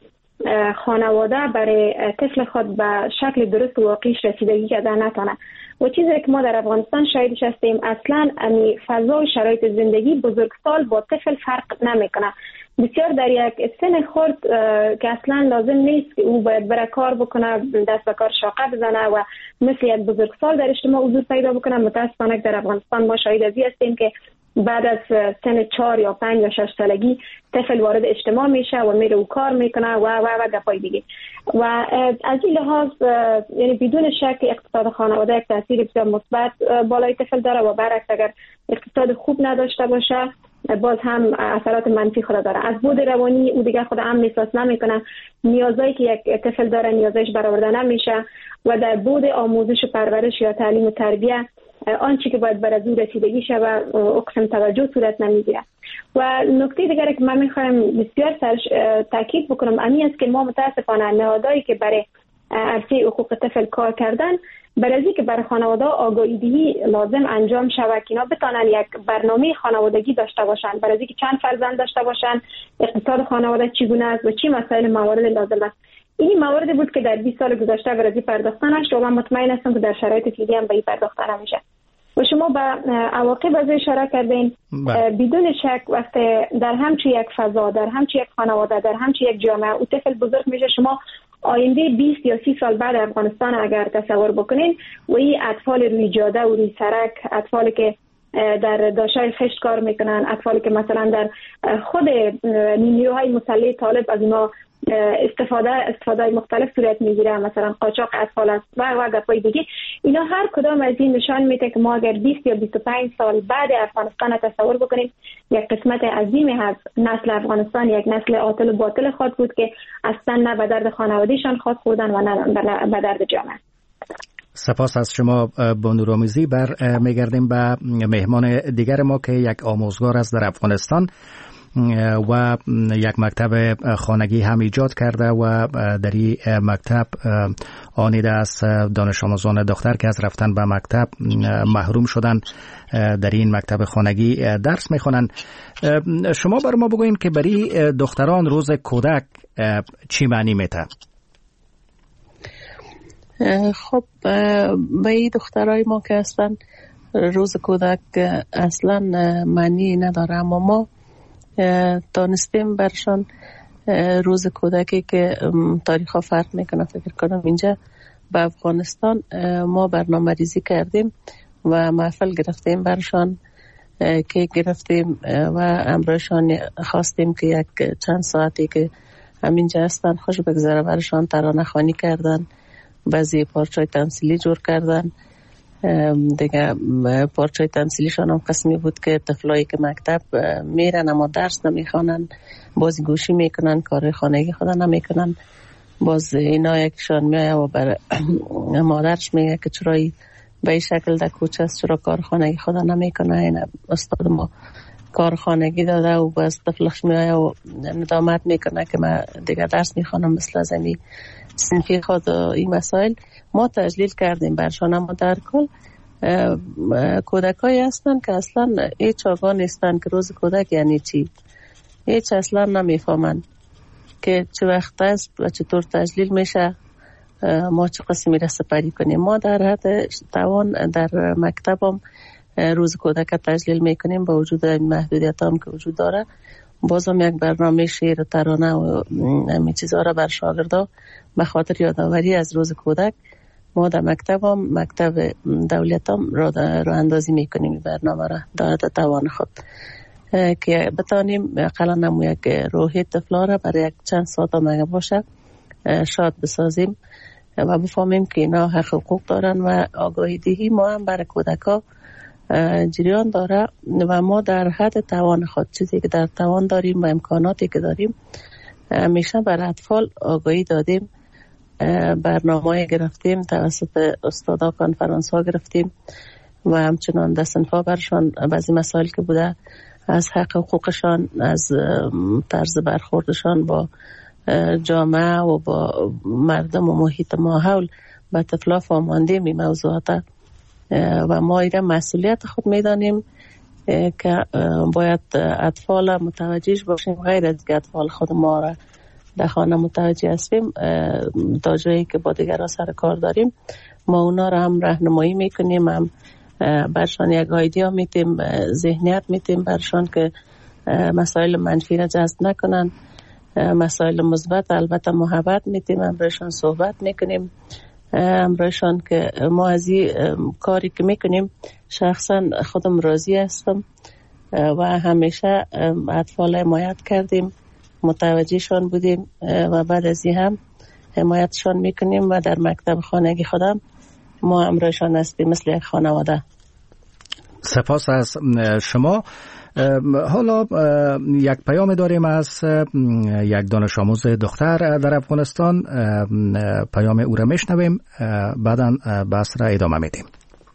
خانواده برای طفل خود به شکل درست و واقعیش رسیدگی کردن نتونه. و چیزی که ما در افغانستان شاهدش هستیم، اصلا امی فضا و شرایط زندگی بزرگسال با طفل فرق نمیکنه. بسیار در یک سن خرد که اصلا لازم نیست که او باید بره کار بکنه، دست به کار شاقه بزنه و مثل یک بزرگسال در اجتماع حضور پیدا بکنه. متاسفانه در افغانستان ما شاهد ازی هستیم که بعد از سن چهار یا پنج یا شش سالگی طفل وارد اجتماع میشه و میره و کار میکنه و و و گپای دیگه. و از این لحاظ یعنی بدون شک اقتصاد خانواده یک تاثیر بسیار مثبت بالای طفل داره و برعکس اگر اقتصاد خوب نداشته باشه باز هم اثرات منفی خود داره. از بود روانی او دیگه خود هم احساس نمیکنه، نیازایی که یک طفل داره نیازش برآورده نمیشه و در بود آموزش و پرورش یا تعلیم و تربیت آنچه که باید بر از او رسیدگی شود اقسم توجه صورت نمیگیره. و نکته دیگری که من میخوایم بسیار سرش تاکید بکنم امی است که ما متاسفانه نهادهایی که برای عرصه حقوق طفل کار کردن، برای که برای خانواده آگاهی دهی لازم انجام شود که اینا بتونن یک برنامه خانوادگی داشته باشن، برای که چند فرزند داشته باشن، اقتصاد خانواده چگونه است و چی مسائل موارد لازم است. این مواردی بود که در بیست سال گذشته برای پرداخته نشد و من مطمئن هستم که در شرایط فعلی هم به این پرداخته نمیشه. و شما به عواقب از اشاره کردین. بدون شک وقتی در همچی یک فضا، در همچی یک خانواده، در همچی یک جامعه او طفل بزرگ میشه، شما آینده بیست یا سی سال بعد افغانستان اگر تصور بکنین و این اطفال روی جاده و روی سرک، اطفالی که در داشتای خشت کار میکنن، اطفالی که مثلا در خود نیروهای مسلح طالب از اینا استفاده استفاده مختلف صورت میگیره، مثلا قاچاق اطفال است و و گپای دیگه، اینا هر کدام از این نشان میده که ما اگر بیست یا بیست و پنج سال بعد افغانستان تصور بکنیم، یک قسمت عظیمی از نسل افغانستان یک نسل عاطل و باطل خود بود که اصلا نه به درد خانوادهشان خود بودن و نه به درد جامعه. سپاس از شما بانورامیزی. بر میگردیم به مهمان دیگر ما که یک آموزگار است در افغانستان و یک مکتب خانگی هم ایجاد کرده و در این مکتب آنیده از دانش آموزان دختر که از رفتن به مکتب محروم شدن در این مکتب خانگی درس میخوانند. شما بر ما بگوین که برای دختران روز کودک چی معنی میده؟ خب به دخترای ما که هستن روز کودک اصلا معنی نداره، اما ما دانستیم برشان روز کودکی که تاریخ ها فرق میکنه. فکر کنم اینجا به افغانستان ما برنامه ریزی کردیم و محفل گرفتیم برشان، که گرفتیم و امرایشان خواستیم که یک چند ساعتی که همینجا هستن خوش بگذره برشان. ترانه خوانی کردن، بعضی پارچای تمثیلی جور کردن دیگه. پارچای تمثیلیشان هم قسمی بود که طفلایی که مکتب میرن اما درس نمیخوانن، باز گوشی میکنن، کار خانگی خدا نمیکنن. باز اینا یکشان میایه و بر مادرش میگه که چرایی به این شکل در کوچه است، چرا کار خانگی خدا نمیکنه. این استاد ما کار خانگی داده و باز طفلش میایه و ندامت میکنه که من دیگه درس میخوانم مثل از امی صنفی خود. این مسائل ما تجلیل کردیم برشان، اما در کل کودکایی هستن که اصلا هیچ آگاه نیستن که روز کودک یعنی چی، هیچ اصلا نمیفهمن که چه وقت است و چطور تجلیل میشه، ما چه قسمی را سپری کنیم. ما در حد توان در مکتبم روز کودک تجلیل میکنیم با وجود محدودیت هم که وجود داره. بازم یک برنامه شعر و ترانه و همین چیزها را بر شاگردا به خاطر یادآوری از روز کودک ما در مکتبم مکتب دولتم را راه اندازی میکنیم. برنامه را در حد توان خود که بتانیم اقلا نمو یک روحی طفلا را برای یک چند ساعت هم باشه شاد بسازیم و بفهمیم که اینا حق حقوق دارن و آگاهی دهی ما هم برای کودکا جریان داره و ما در حد توان خود چیزی که در توان داریم و امکاناتی که داریم همیشه برای اطفال آگاهی دادیم. برنامه گرفتیم توسط استادا، کنفرانس ها گرفتیم و همچنان در صنفا برشان بعضی مسائل که بوده از حق حقوقشان، از طرز برخوردشان با جامعه و با مردم و محیط ماحول به طفلا فهماندیم این موضوعات و ما ایره مسئولیت خود میدانیم که باید اطفال متوجه باشیم. غیر از که اطفال خود ما را در خانه متوجه هستیم تا جایی که با دیگر سر کار داریم ما اونا را هم راهنمایی میکنیم، هم برشان یک ایده میتیم، ذهنیت میتیم برشان که مسائل منفی را جذب نکنن. مسائل مثبت البته محبت میتیم، امرایشان صحبت میکنیم، امرایشان که ما از این کاری که میکنیم شخصا خودم راضی هستم و همیشه اطفال حمایت کردیم، متوجهشان بودیم و بعد از این هم حمایتشان میکنیم و در مکتب خانگی خودم ما امرایشان هستیم مثل یک خانواده. سپاس از شما. حالا یک پیام داریم از یک دانش آموز دختر در افغانستان، پیام او را میشنویم بعداً بحث را ادامه میدیم.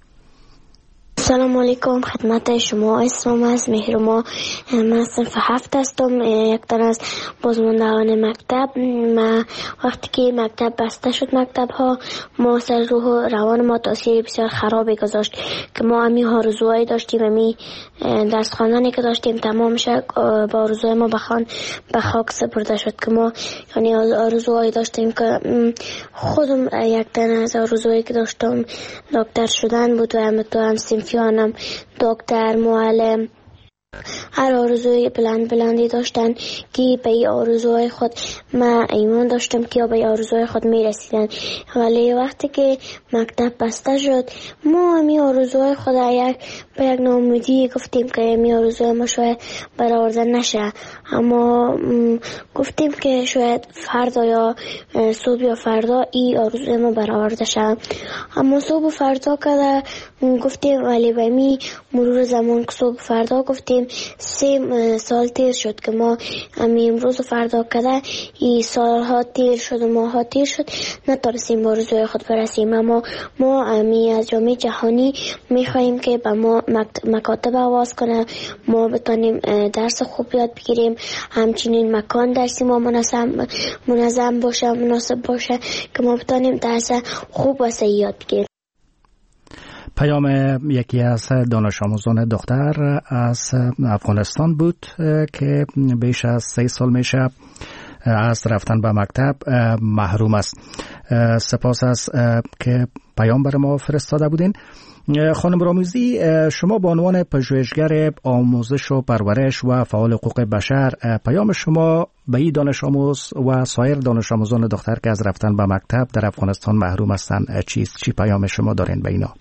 سلام علیکم خدمت شما، اسمم از مهرما، من صنف هفت هستم، یک تن از بازماندگان مکتب. ما وقتی که مکتب بسته شد مکتب ها ما سر روح و روان ما تاثیر بسیار خرابی گذاشت که ما امی آرزوهایی داشتیم، امی درس خواندنی که داشتیم تمام شد با آرزوهای ما بخوان به خاک سپرده شد که ما یعنی آرزوهایی داشتیم که خودم یک تن از آرزوهایی که داشتم دکتر شدن بود و همینطور هم صنفیانم دکتر، معلم، هر آرزوی بلند بلندی داشتن که به این آرزوهای خود من ایمان داشتم که به این آرزوهای خود می رسیدن. ولی وقتی که مکتب بسته شد ما همی آرزوهای خود یک به یک ناامیدی گفتیم که همی آرزوهای ما شاید برآورده نشه، اما گفتیم که شاید فردا یا صبح یا فردا این آرزوهای ما برآورده شه. اما صبح و فردا که گفتیم ولی به می مرور زمان که صبح فردا گفتیم سه سال تیر شد که ما امی امروز و فردا کده ای سالها تیر شد و ماها تیر شد نتارسیم با آرزوی خود برسیم. اما ما امی از جامعه جهانی میخواییم که به ما مکاتب آواز کنه، ما بتانیم درس خوب یاد بگیریم، همچنین مکان درسی ما منظم منظم باشه مناسب باشه که ما بتانیم درس خوب و صحیح یاد بگیریم. پیام یکی از دانش آموزان دختر از افغانستان بود که بیش از سه سال میشه از رفتن به مکتب محروم است. سپاس است که پیام بر ما فرستاده بودین. خانم راموزی، شما به عنوان پژوهشگر آموزش و پرورش و فعال حقوق بشر، پیام شما به این دانش آموز و سایر دانش آموزان دختر که از رفتن به مکتب در افغانستان محروم هستند چیست؟ چی پیام شما دارین به اینا؟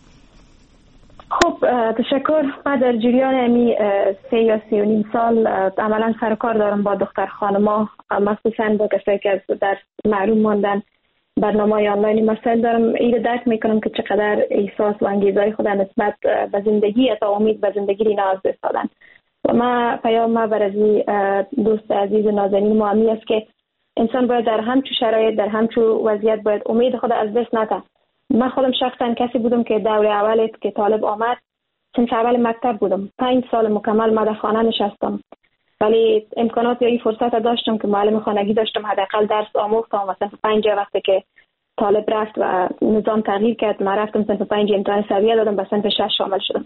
خب تشکر. من در جریان امی سه یا سی و نیم سال عملا سر کار دارم با دختر خانما، مخصوصا با کسایی که از درس محروم ماندن. برنامه آنلاین مسائل دارم. این درک میکنم که چقدر احساس و انگیزهای خود نسبت به زندگی تا امید به زندگی اینا از دست دادن. و ما پیام ما برای دوست عزیز نازنین ما همی است که انسان باید در همچو شرایط، در همچو وضعیت باید امید خود از دست نده. من خودم شخصا کسی بودم که دوره اول که طالب آمد صنف اول مکتب بودم. پنج سال مکمل ما در خانه نشستم، ولی امکانات یا این فرصت داشتم که معلم خانگی داشتم، حداقل درس آموختم. مثلا پنج وقتی که طالب رفت و نظام تغییر کرد، من رفتم صنف پنج امتحان سویه دادم، به صنف شش شامل شدم.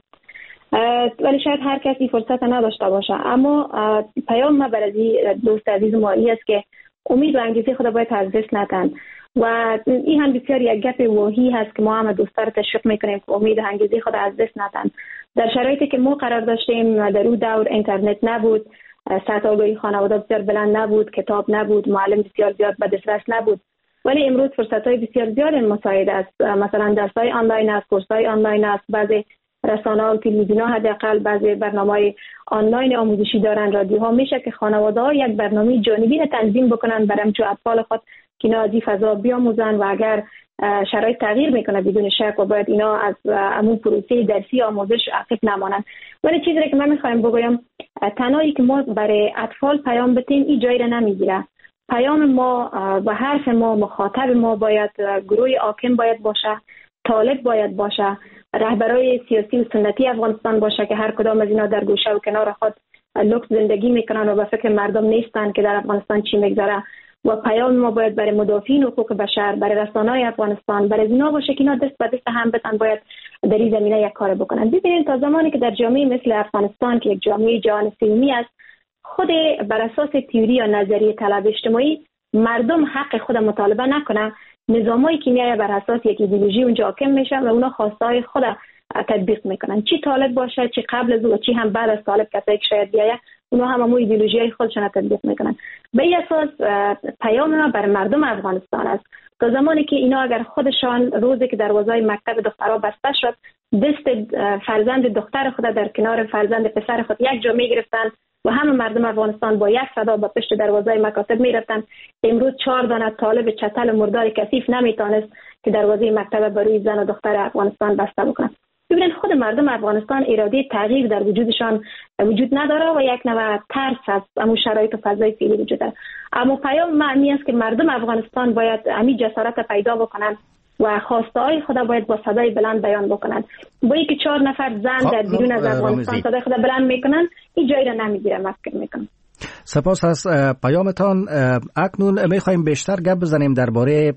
ولی شاید هر کسی فرصت نداشته باشه. اما پیام ما برای دوست عزیز ما این است که امید و انگیزه خود باید از دست ندن. و این هم بسیار یک گپ واهی هست که ما هم دوستا رو تشویق میکنیم که امید و انگیزه خود از دست ندن. در شرایطی که ما قرار داشتیم، در اون دور اینترنت نبود، سطح آگاهی خانواده بسیار بلند نبود، کتاب نبود، معلم بسیار زیاد به دسترس نبود. ولی امروز فرصت‌های بسیار زیاد مساعد است. مثلا درس‌های آنلاین است، کورس‌های آنلاین است، بعضی رسانه‌ها و تلویزیون‌ها حداقل بعضی برنامه‌های آنلاین آموزشی دارن، رادیوها. میشه که خانواده‌ها یک برنامه جانبی را تنظیم بکنن برای چون اطفال خود که اینا از این فضا بیاموزن و اگر شرایط تغییر میکنه بدون شک و باید اینا از همون پروسه درسی آموزش عقب نمانن. ولی چیزی که من میخوایم بگویم، تنهایی که ما برای اطفال پیام بتیم این جایی را نمیگیره. پیام ما و حرف ما، مخاطب ما باید گروه حاکم باید باشه، طالب باید باشه، رهبرای سیاسی و سنتی افغانستان باشه که هر کدام از اینا در گوشه و کنار خود لوکس زندگی میکنن و به فکر مردم نیستن که در افغانستان چی میگذره. و پیام ما باید برای مدافعین حقوق بشر، برای رسانه‌های افغانستان، برای اینا باشه که اینا دست به دست هم بتن باید در این زمینه یک کار بکنن. ببینید تا زمانی که در جامعه مثل افغانستان که یک جامعه جهان سومی است، خود بر اساس تئوری یا نظریه طلب اجتماعی مردم حق خود مطالبه نکنه، نظامایی که میایه بر اساس یک ایدئولوژی اونجا حاکم میشه و اونا خواستهای خود تطبیق میکنن. چی طالب باشه، چی قبل از او، چی هم بعد از طالب کسایی که شاید بیایه، اونا هم همون ایدئولوژی خودشون تطبیق میکنن. به این اساس پیام ما بر مردم افغانستان است تا زمانی که اینا اگر خودشان روزی که دروازه مکتب دخترها بسته شد، دست فرزند دختر خود در کنار فرزند پسر خود یک جا میگرفتن و همه مردم افغانستان با یک صدا با پشت دروازه مکاتب میرفتن. امروز چهار دانه طالب چتل مردار کثیف نمیتونست که دروازه مکتب بروی زن و دختر افغانستان بسته بکنه. ببینید خود مردم افغانستان اراده تغییر در وجودشان وجود نداره و یک نوع ترس از همون شرایط و فضای فعلی وجود داره. اما پیام معنی است که مردم افغانستان باید همین جسارت پیدا بکنن و خواسته‌های خود باید با صدای بلند بیان بکنن. با اینکه چهار نفر زن در بیرون از افغانستان صدای خود بلند میکنن، این جایی را نمیگیره. مفکر میکنم. سپاس از پیامتان. اکنون میخوایم بیشتر گپ بزنیم درباره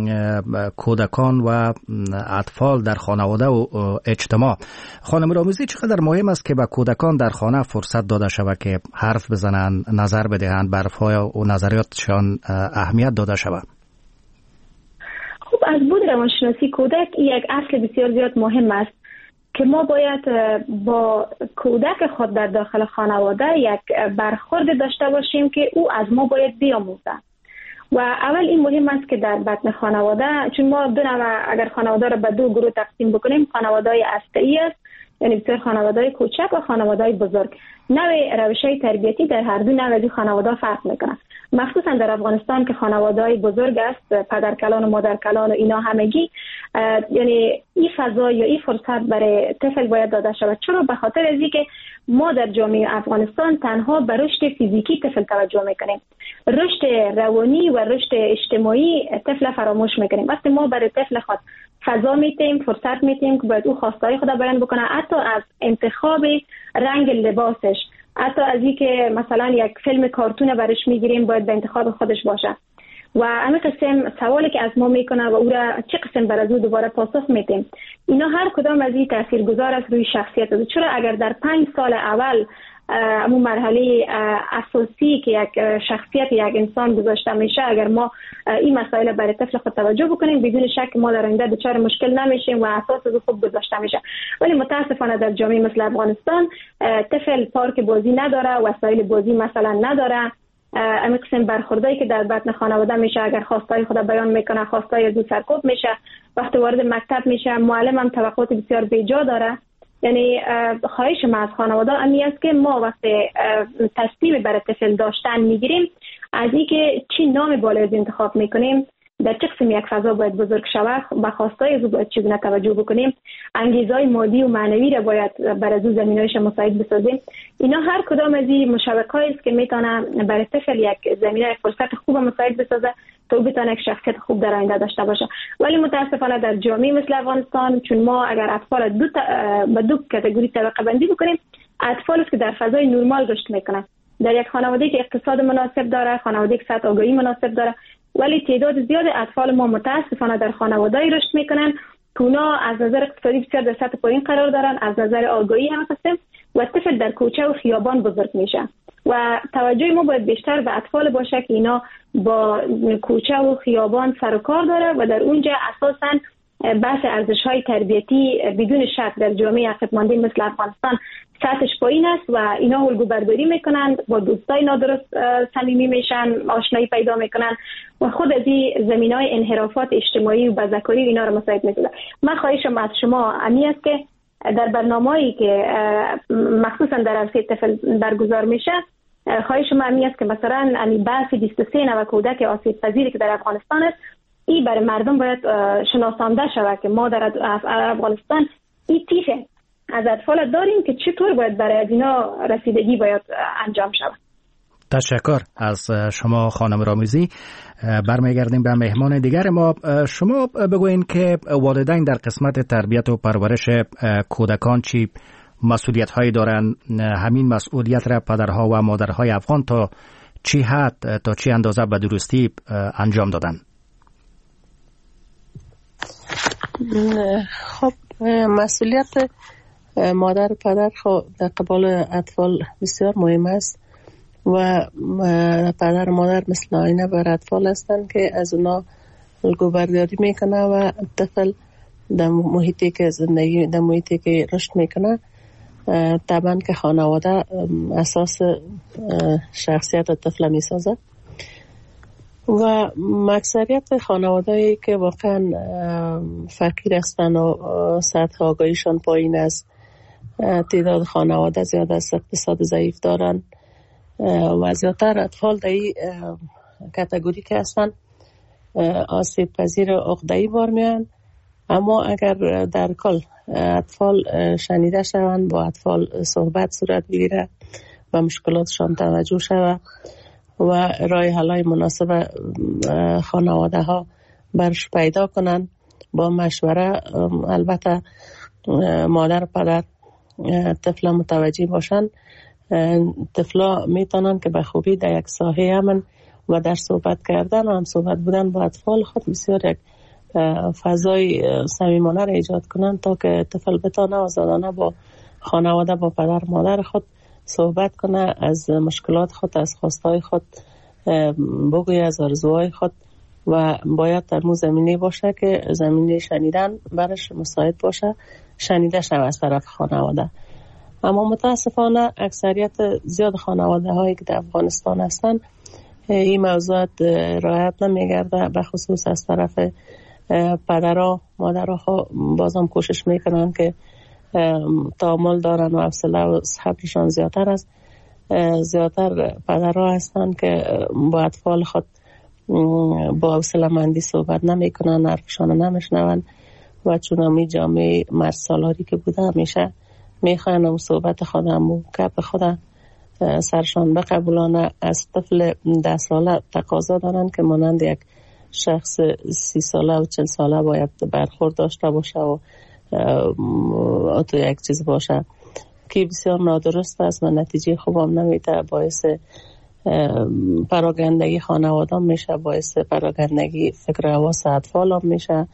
کودکان و اطفال در خانواده و اجتماع. خانم راموزی، چقدر مهم است که به کودکان در خانه فرصت داده شود که حرف بزنند، نظر بدهند، به حرف‌های و نظریاتشان اهمیت داده شود؟ خب از بود روانشناسی کودک یک اصل بسیار زیاد مهم است که ما باید با کودک خود در داخل خانواده یک برخورد داشته باشیم که او از ما باید بیاموزه. و اول این مهم است که در بطن خانواده، چون ما دو نوع اگر خانواده را به دو گروه تقسیم بکنیم، خانواده‌های اسطحی است، یعنی بسیار خانواده‌های کوچک و خانواده‌های بزرگ. نوع روش‌های تربیتی در هر دو نوع از خانواده فرق میکنه. مخصوصا در افغانستان که خانواده‌های بزرگ است، پدرکلان و مادرکلان و اینا همگی، یعنی این فضا یا این فرصت برای طفل باید داده شود. چرا؟ به خاطر از اینکه ما در جامعه افغانستان تنها به رشد فیزیکی طفل توجه میکنیم، رشد روانی و رشد اجتماعی طفل فراموش میکنیم. وقتی ما برای طفل خود فضا میتیم، فرصت میتیم که باید او خواستهای خود بیان بکنه، حتی از انتخاب رنگ لباسش، حتی از اینکه مثلا یک فیلم کارتون برش میگیریم باید به انتخاب خودش باشه. و همین قسم سوالی که از ما میکنه و او را چه قسم بر از او دوباره پاسخ میتیم، اینا هر کدام از این تاثیرگذار است روی شخصیت او. چرا اگر در پنج سال اول همون مرحله اساسی که یک شخصیت یک انسان گذاشته میشه، اگر ما این مسائل برای طفل خود توجه بکنیم بدون شک ما در آینده دچار مشکل نمیشیم و اساس رو خوب گذاشته میشه. ولی متاسفانه در جامعه مثل افغانستان طفل پارک بازی نداره، وسایل بازی مثلا نداره. اما قسم برخوردایی که در بطن خانواده میشه، اگر خواستای خود بیان میکنه خواستای از او سرکوب میشه. وقتی وارد مکتب میشه معلم هم توقعات بسیار بیجا داره. یعنی خواهش ما از خانواده امی است که ما وقتی تصمیم برای طفل داشتن میگیریم از اینکه چی نام بالایز انتخاب میکنیم، در چه قسم یک فضا باید بزرگ شود، به خواستای از او باید چگونه توجه بکنیم، انگیزهای مادی و معنوی را باید برای از او زمینهایش مساعد بسازیم. اینا هر کدام از این مشوق‌هایی است که میتونه برای طفل یک زمینه فرصت خوب مساعد بسازه تا بتونه یک شخصیت خوب در آینده داشته باشه. ولی متاسفانه در جامعه مثل افغانستان، چون ما اگر اطفال دو تا به دو کاتگوری طبقه بندی بکنیم، اطفال است که در فضای نرمال رشد میکنن، در یک خانواده که اقتصاد مناسب داره، خانواده که سطح آگاهی مناسب داره، ولی تعداد زیاد اطفال ما متاسفانه در خانواده‌ای رشد میکنن که اونا از نظر اقتصادی بسیار در سطح پایین قرار دارن، از نظر آگاهی هم هستن و طفل در کوچه و خیابان بزرگ میشه و توجه ما باید بیشتر به اطفال باشه که اینا با کوچه و خیابان سر و کار داره و در اونجا اساساً بحث ارزش‌های تربیتی بدون شک در جامعه عقب مانده مثل افغانستان سطحش پایین است و اینا الگو برداری میکنن، با دوستای نادرست صمیمی میشن، آشنایی پیدا میکنن و خود از این زمینه‌های انحرافات اجتماعی و بازاکاری اینا رو مساعد میکنه. من خواهشم از شما امی است که در برنامه‌ای که مخصوصا در عرصه طفل برگزار میشه، خواهش من امی است که مثلا امی بحث بیست و سه نوع کودک آسیب پذیری که در افغانستان است، این برای مردم باید شناسانده شود که ما در افغانستان این تیپ از اطفال داریم که چطور باید برای از اینا رسیدگی باید انجام شود. تشکر از شما خانم رامیزی. برمیگردیم به مهمان دیگر ما. شما بگوین که والدین در قسمت تربیت و پرورش کودکان چی مسئولیت هایی دارن؟ همین مسئولیت را پدرها و مادرهای افغان تا چی حد تا چی اندازه به درستی انجام دادن؟ خب مسئولیت مادر و پدر خب در قبال اطفال بسیار مهم است و پدر و مادر مثل آینه بر اطفال هستند که از اونا الگو برداری میکنه و طفل در محیطی که زندگی در محیطی که رشد میکنه طبعا که خانواده اساس شخصیت طفل میسازه و اکثریت خانوادهایی که واقعا فقیر هستند و سطح آگاهیشان پایین است، تعداد خانواده زیاد است، اقتصاد ضعیف دارن و زیادتر اطفال در این کاتگوری که هستن آسیب پذیر و عقده‌ای بار میان. اما اگر در کل اطفال شنیده شوند، با اطفال صحبت صورت بگیره و مشکلاتشان توجه شود و راه حل‌های مناسب خانواده ها برش پیدا کنن، با مشوره البته مادر و پدر طفل متوجه باشن، طفلا میتونن که به خوبی در یک ساحه امن و در صحبت کردن و هم صحبت بودن با اطفال خود بسیار یک فضای صمیمانه را ایجاد کنن تا که طفل بتونه آزادانه با خانواده، با پدر مادر خود صحبت کنه، از مشکلات خود، از خواستهای خود بگوی، از آرزوهای خود و باید در مو زمینه باشه که زمینه شنیدن برش مساعد باشه، شنیده شود از طرف خانواده. اما متاسفانه اکثریت زیاد خانواده هایی که در افغانستان هستن این موضوعات رعایت نمیگرده، به خصوص از طرف پدرها مادرها بازم کوشش میکنن که تعامل دارن و حوصله و صبرشان زیادتر است. زیادتر پدرها هستن که با اطفال خود با حوصله مندی صحبت نمیکنن، حرفشان نمیشنون و چون امی جامعه مرد سالاری که بوده همیشه میخواین اون صحبت خودم و کپ خودم سرشان بقبولانه. از طفل ده ساله تقاضا دارن که مانند یک شخص سی ساله و چل ساله باید برخورد داشته باشه و تو یک چیز باشه که بسیار نادرست است و نتیجه خوبم نمیده، باعث پراگندگی خانواده میشه، باعث پراگندگی فکر حواس اطفال هم میشه.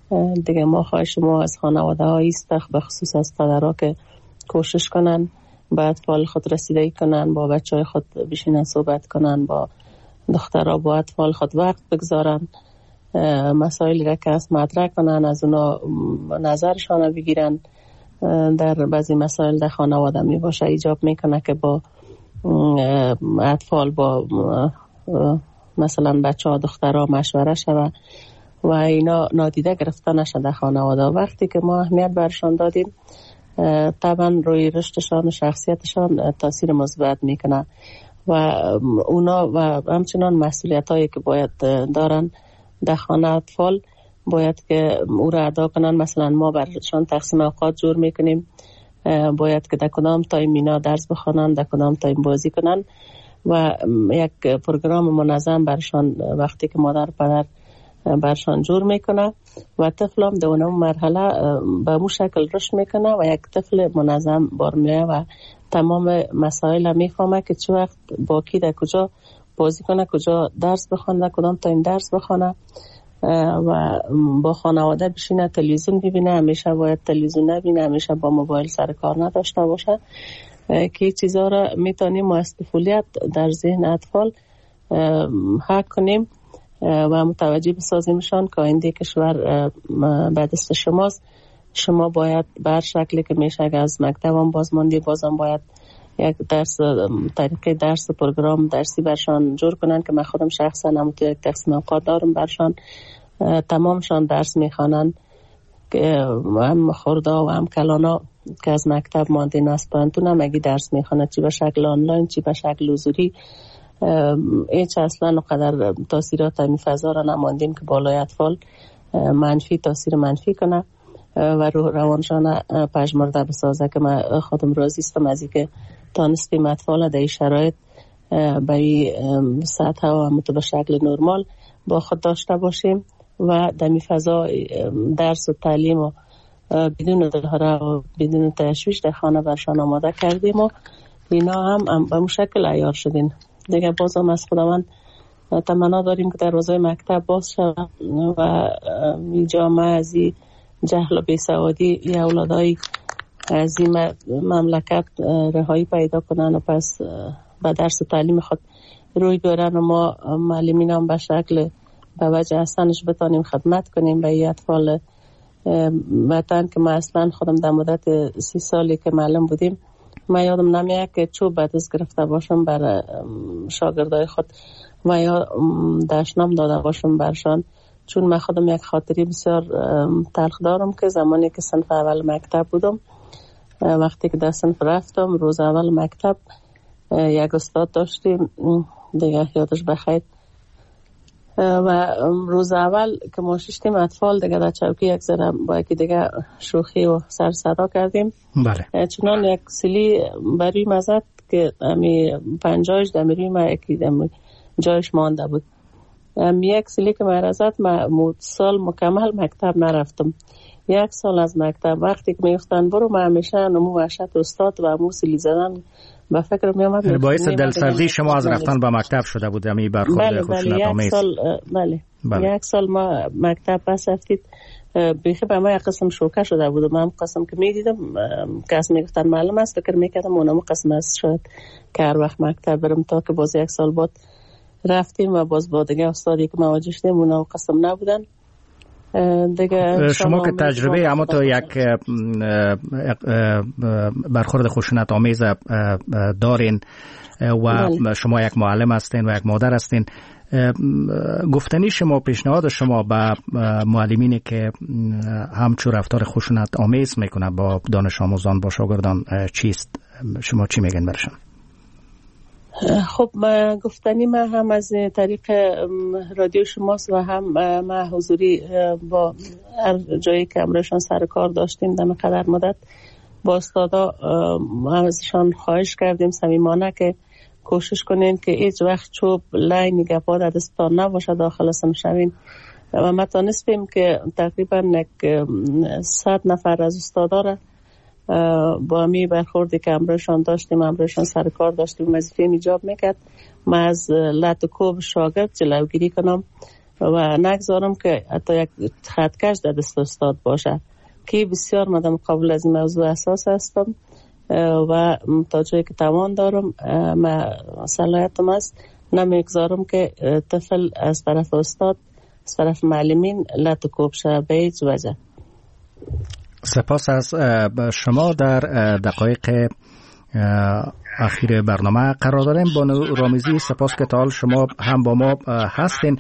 دیگه ما خواهش ما از خانواده ها ایست، به خصوص از پدرها که کوشش کنن با اطفال خود رسیدگی کنن، با بچه های خود بشینن صحبت کنن، با دخترها با اطفال خود وقت بگذارن، مسائلی را که از مطرح کنن، از اونا نظرشان بگیرن. در بعضی مسائل در خانواده می باشه ایجاب میکنه که با اطفال با مثلا بچه ها دخترها مشوره شوه و اینا نادیده گرفته نشه در خانواده. وقتی که ما اهمیت برشان دادیم طبعا روی رشدشان و شخصیتشان تاثیر مثبت میکنه و اونا و همچنان مسئولیت هایی که باید دارن در خانه اطفال باید که او را ادا کنن. مثلا ما برشان تقسیم اوقات جور میکنیم، باید که در کدام تایم اینا درس بخوانن، در کدام تایم بازی کنن و یک پروگرام منظم برشان وقتی که مادر پدر برشان جور میکنه و طفل هم در اون مرحله به مو شکل رشد میکنه و یک طفل منظم بار میه و تمام مسائل میفهمه که چه وقت با کی در کجا بازی کنه، کجا درس بخونه، کدام تایم درس بخونه و با خانواده بشینه تلویزیون ببینه. همیشه باید تلویزیون نبینه، همیشه با موبایل سر کار نداشته باشه که چیزها را میتونیم ما از طفولیت در ذهن اطفال حک کنیم و متوجه بسازیمشان که آینده کشور به دست شماست. شما باید بر شکلی که میشه از مکتب هم بازماندی بازم باید یک درس طریقه درس پروگرام درسی برشان جور کنن که من خودم شخصا هم تو یک تقسیم اوقات دارم برشان تمامشان درس میخوانن که هم خوردا و هم کلانا که از مکتب ماندین اسپرانتون هم اگه درس میخوانه چی به شکل آنلاین چی به شکل حضوری. ایچ اصلا قدر تاثیرات همی فضا را نماندیم که بالای اطفال منفی تاثیر منفی کنه و روانشان پژمرده بسازه که من خودم راضی استم از اینکه تانستیم اطفال در این شرایط به این سطح و متو به شکل نرمال با خود داشته باشیم و در این فضا درس و تعلیم و بدون دلهره و بدون تشویش در خانه برشان آماده کردیم و اینا هم, هم به مشکل عیار شدین. دیگه بازم از خداوند تمنا داریم که دروازه مکتب باز شد و این جامعه از این جهل و بیسوادی ی اولادای از این مملکت رهایی پیدا کنن و پس به درس و تعلیم خود روی بیارن و ما معلمین هم به شکل به وجه احسنش بتانیم خدمت کنیم به این اطفال وطن که ما اصلا خودم در مدت سی سالی که معلم بودیم ما یادم نمیاد که چوب به دست گرفته باشم برای شاگردای خود و یا دشنام داده باشم برشان، چون من خودم یک خاطری بسیار تلخ دارم که زمانی که صنف اول مکتب بودم وقتی که در صنف رفتم روز اول مکتب یک استاد داشتیم دیگه یادش بخیر و روز اول که ما ششتیم اطفال دیگه در چوکی یک ذره با یکی دیگه شوخی و سر صدا کردیم. بله. چنان یک سیلی بروی مزد که امی پنجایش دمیروی ما یکی دمی جایش مانده بود. امی یک سیلی که مرزد ما سال مکمل مکتب نرفتم. یک سال از مکتب وقتی که میفتن برو ما همیشه نمو وحشت استاد و مو سیلی زدن به فکر می آمد باعث دلسردی شما از رفتن به مکتب شده بود امی برخورد خشونت آمیز. بله بله یک سال ما مکتب پس رفتید بیخی به ما یک قسم شوکه شده بود و من قسم که میدیدم کس میگفتن معلوم است فکر میکردم اونم قسم است شاید که هر وقت مکتب برم تا که باز یک سال بعد رفتیم و باز با دیگه استادی که مواجه شدیم اونم قسم نبودن دیگه. شما که تجربه اما تو یک برخورد خشونت آمیز دارین و بله. شما یک معلم هستین و یک مادر هستین، گفتنی شما پیشنهاد شما به معلمینی که همچو رفتار خشونت آمیز میکنه با دانش آموزان با شاگردان چیست؟ شما چی میگن برشون؟ خب ما گفتنی ما هم از طریق رادیو شماست و هم ما حضوری با هر جایی که امرشان سر کار داشتیم دم قدر مدت با استادا ازشان خواهش کردیم صمیمانه که کوشش کنین که هیچ وقت چوب لای گپا در دستان نباشه داخل صنف شوین و ما تانستیم که تقریبا یک صد نفر از استادا را با می برخوردی که امرشان داشتیم امرشان سر کار داشتیم وظیفه ایجاب میکرد ما از لط و کوب شاگرد جلوگیری کنم و نگذارم که حتی یک خطکش در دست استاد باشه که بسیار مدام قابل از این موضوع اساس هستم و توجهی که توان دارم ما صلاحیتم است نمیگذارم که طفل از طرف استاد از طرف معلمین لطکوب شه به هیچ وجه. سپاس از شما. در دقایق اخیر برنامه قرار داریم. بانو رامیزی سپاس که تا حال شما هم با ما هستین.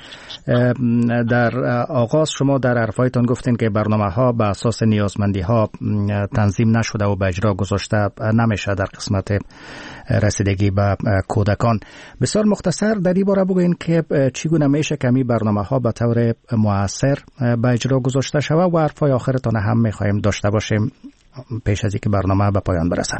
در آغاز شما در حرفایتان گفتین که برنامه ها به اساس نیازمندی ها تنظیم نشده و به اجرا گذاشته نمیشه در قسمت رسیدگی به کودکان. بسیار مختصر در این باره بگوین که چگونه میشه که می برنامه ها به طور مؤثر به اجرا گذاشته شود و حرفای آخرتان هم میخوایم داشته باشیم پیش از اینکه برنامه به پایان برسه.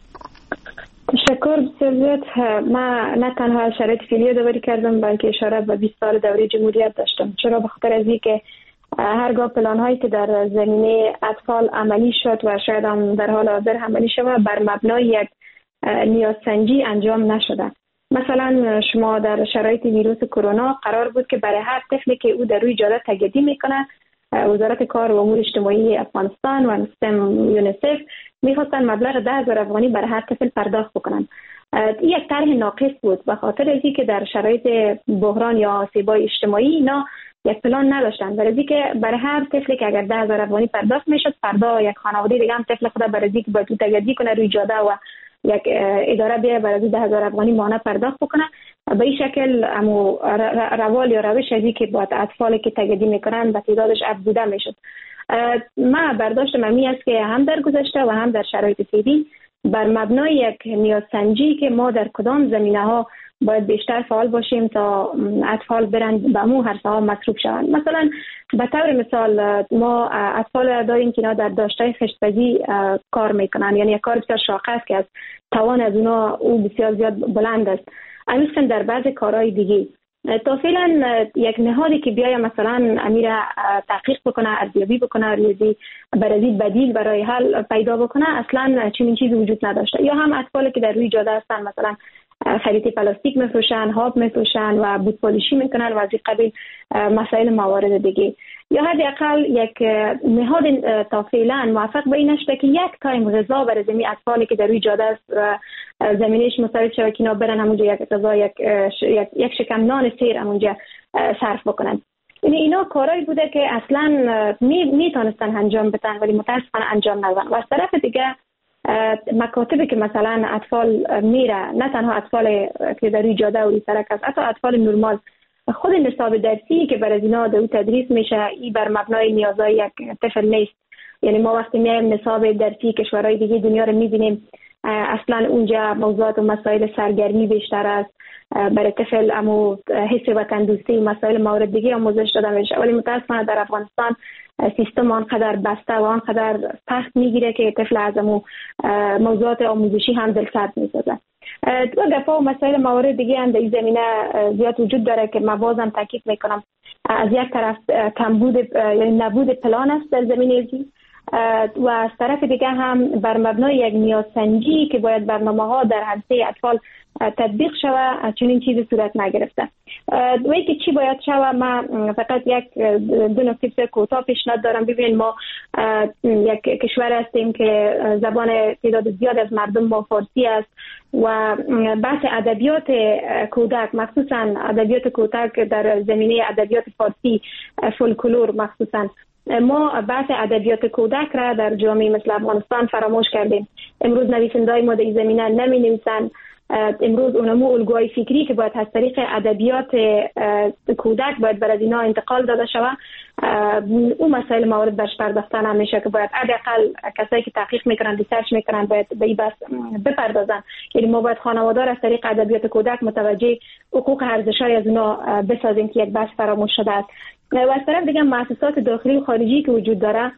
تشکر بسیار زیاد. من نه تنها شرایط فعلی داوری کردم بلکه اشاره به بیست سال دوره جمهوریت داشتم. چرا؟ به خاطر از اینکه هرگاه پلان هایی که در زمینه اطفال عملی شد و شاید هم در حال حاضر عملی شود بر مبنای یک نیازسنجی انجام نشده. مثلا شما در شرایط ویروس کرونا قرار بود که برای هر طفلی که او در روی جاده تگدی میکنه وزارت کار و امور اجتماعی افغانستان و سیستم یونیسف میخواستن مبلغ ده هزار افغانی برای هر طفل پرداخت بکنن. این یک طرح ناقص بود به خاطر از اینکه در شرایط بحران یا آسیب‌های اجتماعی اینا یک پلان نداشتن. برای اینکه برای هر طفلی که اگر ده هزار افغانی پرداخت میشد فردا یک خانواده دیگه هم طفل خود برای اینکه باید تگدی کنه روی جاده و یک اداره بیه برای ده هزار افغانی ماهانه پرداخت بکنه. به این شکل امو روال یا روش ازی که با اطفالی که تگدی میکنن به تعدادش افزوده میشد. ما برداشتم امی است که هم در گذشته و هم در شرایط فعلی بر مبنای یک نیازسنجی که ما در کدام زمینه ها باید بیشتر فعال باشیم تا اطفال برند به امو هر ها مصروف شوند. مثلا به طور مثال ما اطفال داریم که اینا در داشته خشتپزی کار میکنن، یعنی یک کار بسیار شاقه است که از توان از اونا او بسیار زیاد بلند است. امیرخن در بعض کارهای دیگه تا فعلا یک نهادی که بیاید مثلا امیر تحقیق بکنه، ارزیابی بکنه، ریاضی برای بدیل برای حل پیدا بکنه اصلا چنین چیزی وجود نداشته. یا هم اطفالی که در روی جاده هستن مثلا خریطه پلاستیک میفروشن، هاب میفروشن و بود پالیشی میکنن و از این قبیل مسائل موارد دیگه. یا حداقل یک نهاد تا فعلا موفق به این نشده که یک تایم غذا برای زمین اطفالی که در روی جاده است زمینش مصرف شده که اینا برن همونجا یک غذا یک یک شکم نان سیر همونجا صرف بکنن. یعنی اینا کارهایی بوده که اصلا می میتونستن انجام بدن ولی متاسفانه انجام ندادن. و از طرف دیگه مکاتبی که مثلا اطفال میره، نه تنها اطفال که در روی جاده و سرک است، حتی اطفال نرمال خود نصاب درسی که برای اینا در تدریس میشه این بر مبنای نیازهای یک طفل نیست. یعنی ما وقتی میایم نصاب درسی کشورهای دیگه دنیا رو میبینیم اصلا اونجا موضوعات و مسائل سرگرمی بیشتر است، برای طفل امو حس وطن دوستی مسائل مورد دیگه آموزش داده میشه. ولی متاسفانه در افغانستان سیستم آنقدر بسته و آنقدر سخت میگیره که طفل از امو موضوعات آموزشی هم دلسرد میسازه. دو دفعه و مسائل موارد دیگه هم در این زمینه زیاد وجود داره که من بازم تاکید میکنم. از یک طرف کمبود یعنی نبود پلان است در زمینه ازی و از طرف دیگه هم بر مبنای یک نیازسنجی که باید برنامه ها در حوزه اطفال تطبیق شود چنین چیزی صورت نگرفته. دوی که چی باید شود، من فقط یک دو نکته بسیار کوتاه پیشنهاد دارم. ببینید ما یک کشور هستیم که زبان تعداد زیاد از مردم ما فارسی است و بحث ادبیات کودک مخصوصا ادبیات کودک در زمینه ادبیات فارسی فولکلور مخصوصا ما بحث ادبیات کودک را در جامعه مثل افغانستان فراموش کردیم. امروز نویسنده‌های ما در این زمینه نمی نویسند. امروز اونمو الگوهای فکری که باید از طریق ادبیات کودک باید برای اینا انتقال داده شود اون مسائل موارد برش پرداخته نمیشه که باید حداقل کسایی که تحقیق میکنن ریسرچ میکنن باید به این بحث بپردازن. یعنی ما باید خانواده‌ها از طریق ادبیات کودک متوجه حقوق ارزش‌های از اونا بسازیم که یک بحث فراموش شده است. و از طرف دیگه مؤسسات داخلی و خارجی که وجود داره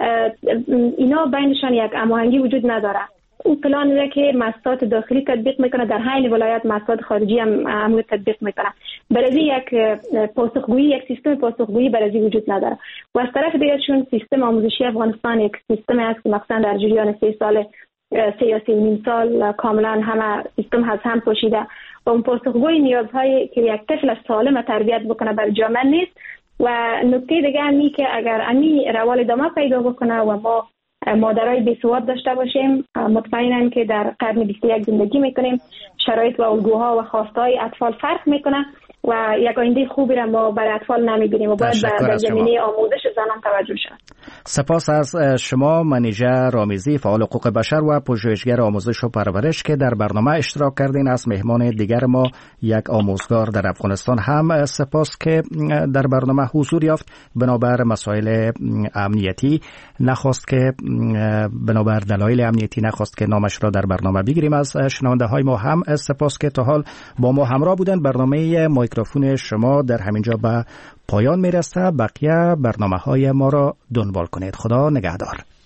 اینا بینشان یک هماهنگی وجود نداره. اون پلانی را که مؤسسات داخلی تطبیق میکنه در حین ولایت مؤسسات خارجی هم هم تطبیق میکنه. برای یک پاسخگویی یک سیستم پاسخگویی برای وجود نداره. و از طرف دیگه چون سیستم آموزشی افغانستان یک سیستم است که مثلا در جریان سه سال سه یا سه نیم سال کاملا همه سیستم از هم پوشیده و اون پاسخگوی نیازهای که یک طفل سالم تربیت بکنه بر جامعه نیست. و نکته دیگه همی که اگر امی روال ادامه پیدا بکنه و ما مادرای بیسواد داشته باشیم. مطمئنم که در قرن بیست و یک زندگی میکنیم. شرایط و الگوها و خواستهای اطفال فرق میکنه و یک آینده خوبی را ما برای اطفال نمیبینیم و باید در زمینه آموزش زنان توجه شد. سپاس از شما منیژه رامیزی، فعال حقوق بشر و پژوهشگر آموزش و پرورش که در برنامه اشتراک کردین. از مهمان دیگر ما یک آموزگار در افغانستان هم سپاس که در برنامه حضور یافت. بنابر مسائل امنیتی نخواست که بنابر دلایل امنیتی نخواست که نامش را در برنامه بگیریم. از شنونده های ما هم سپاس که تا حال با ما همراه بودن. برنامه میکروفون شما در همینجا به پایان میرسه. بقیه برنامه های ما را دنبال کنید. خدا نگهدار.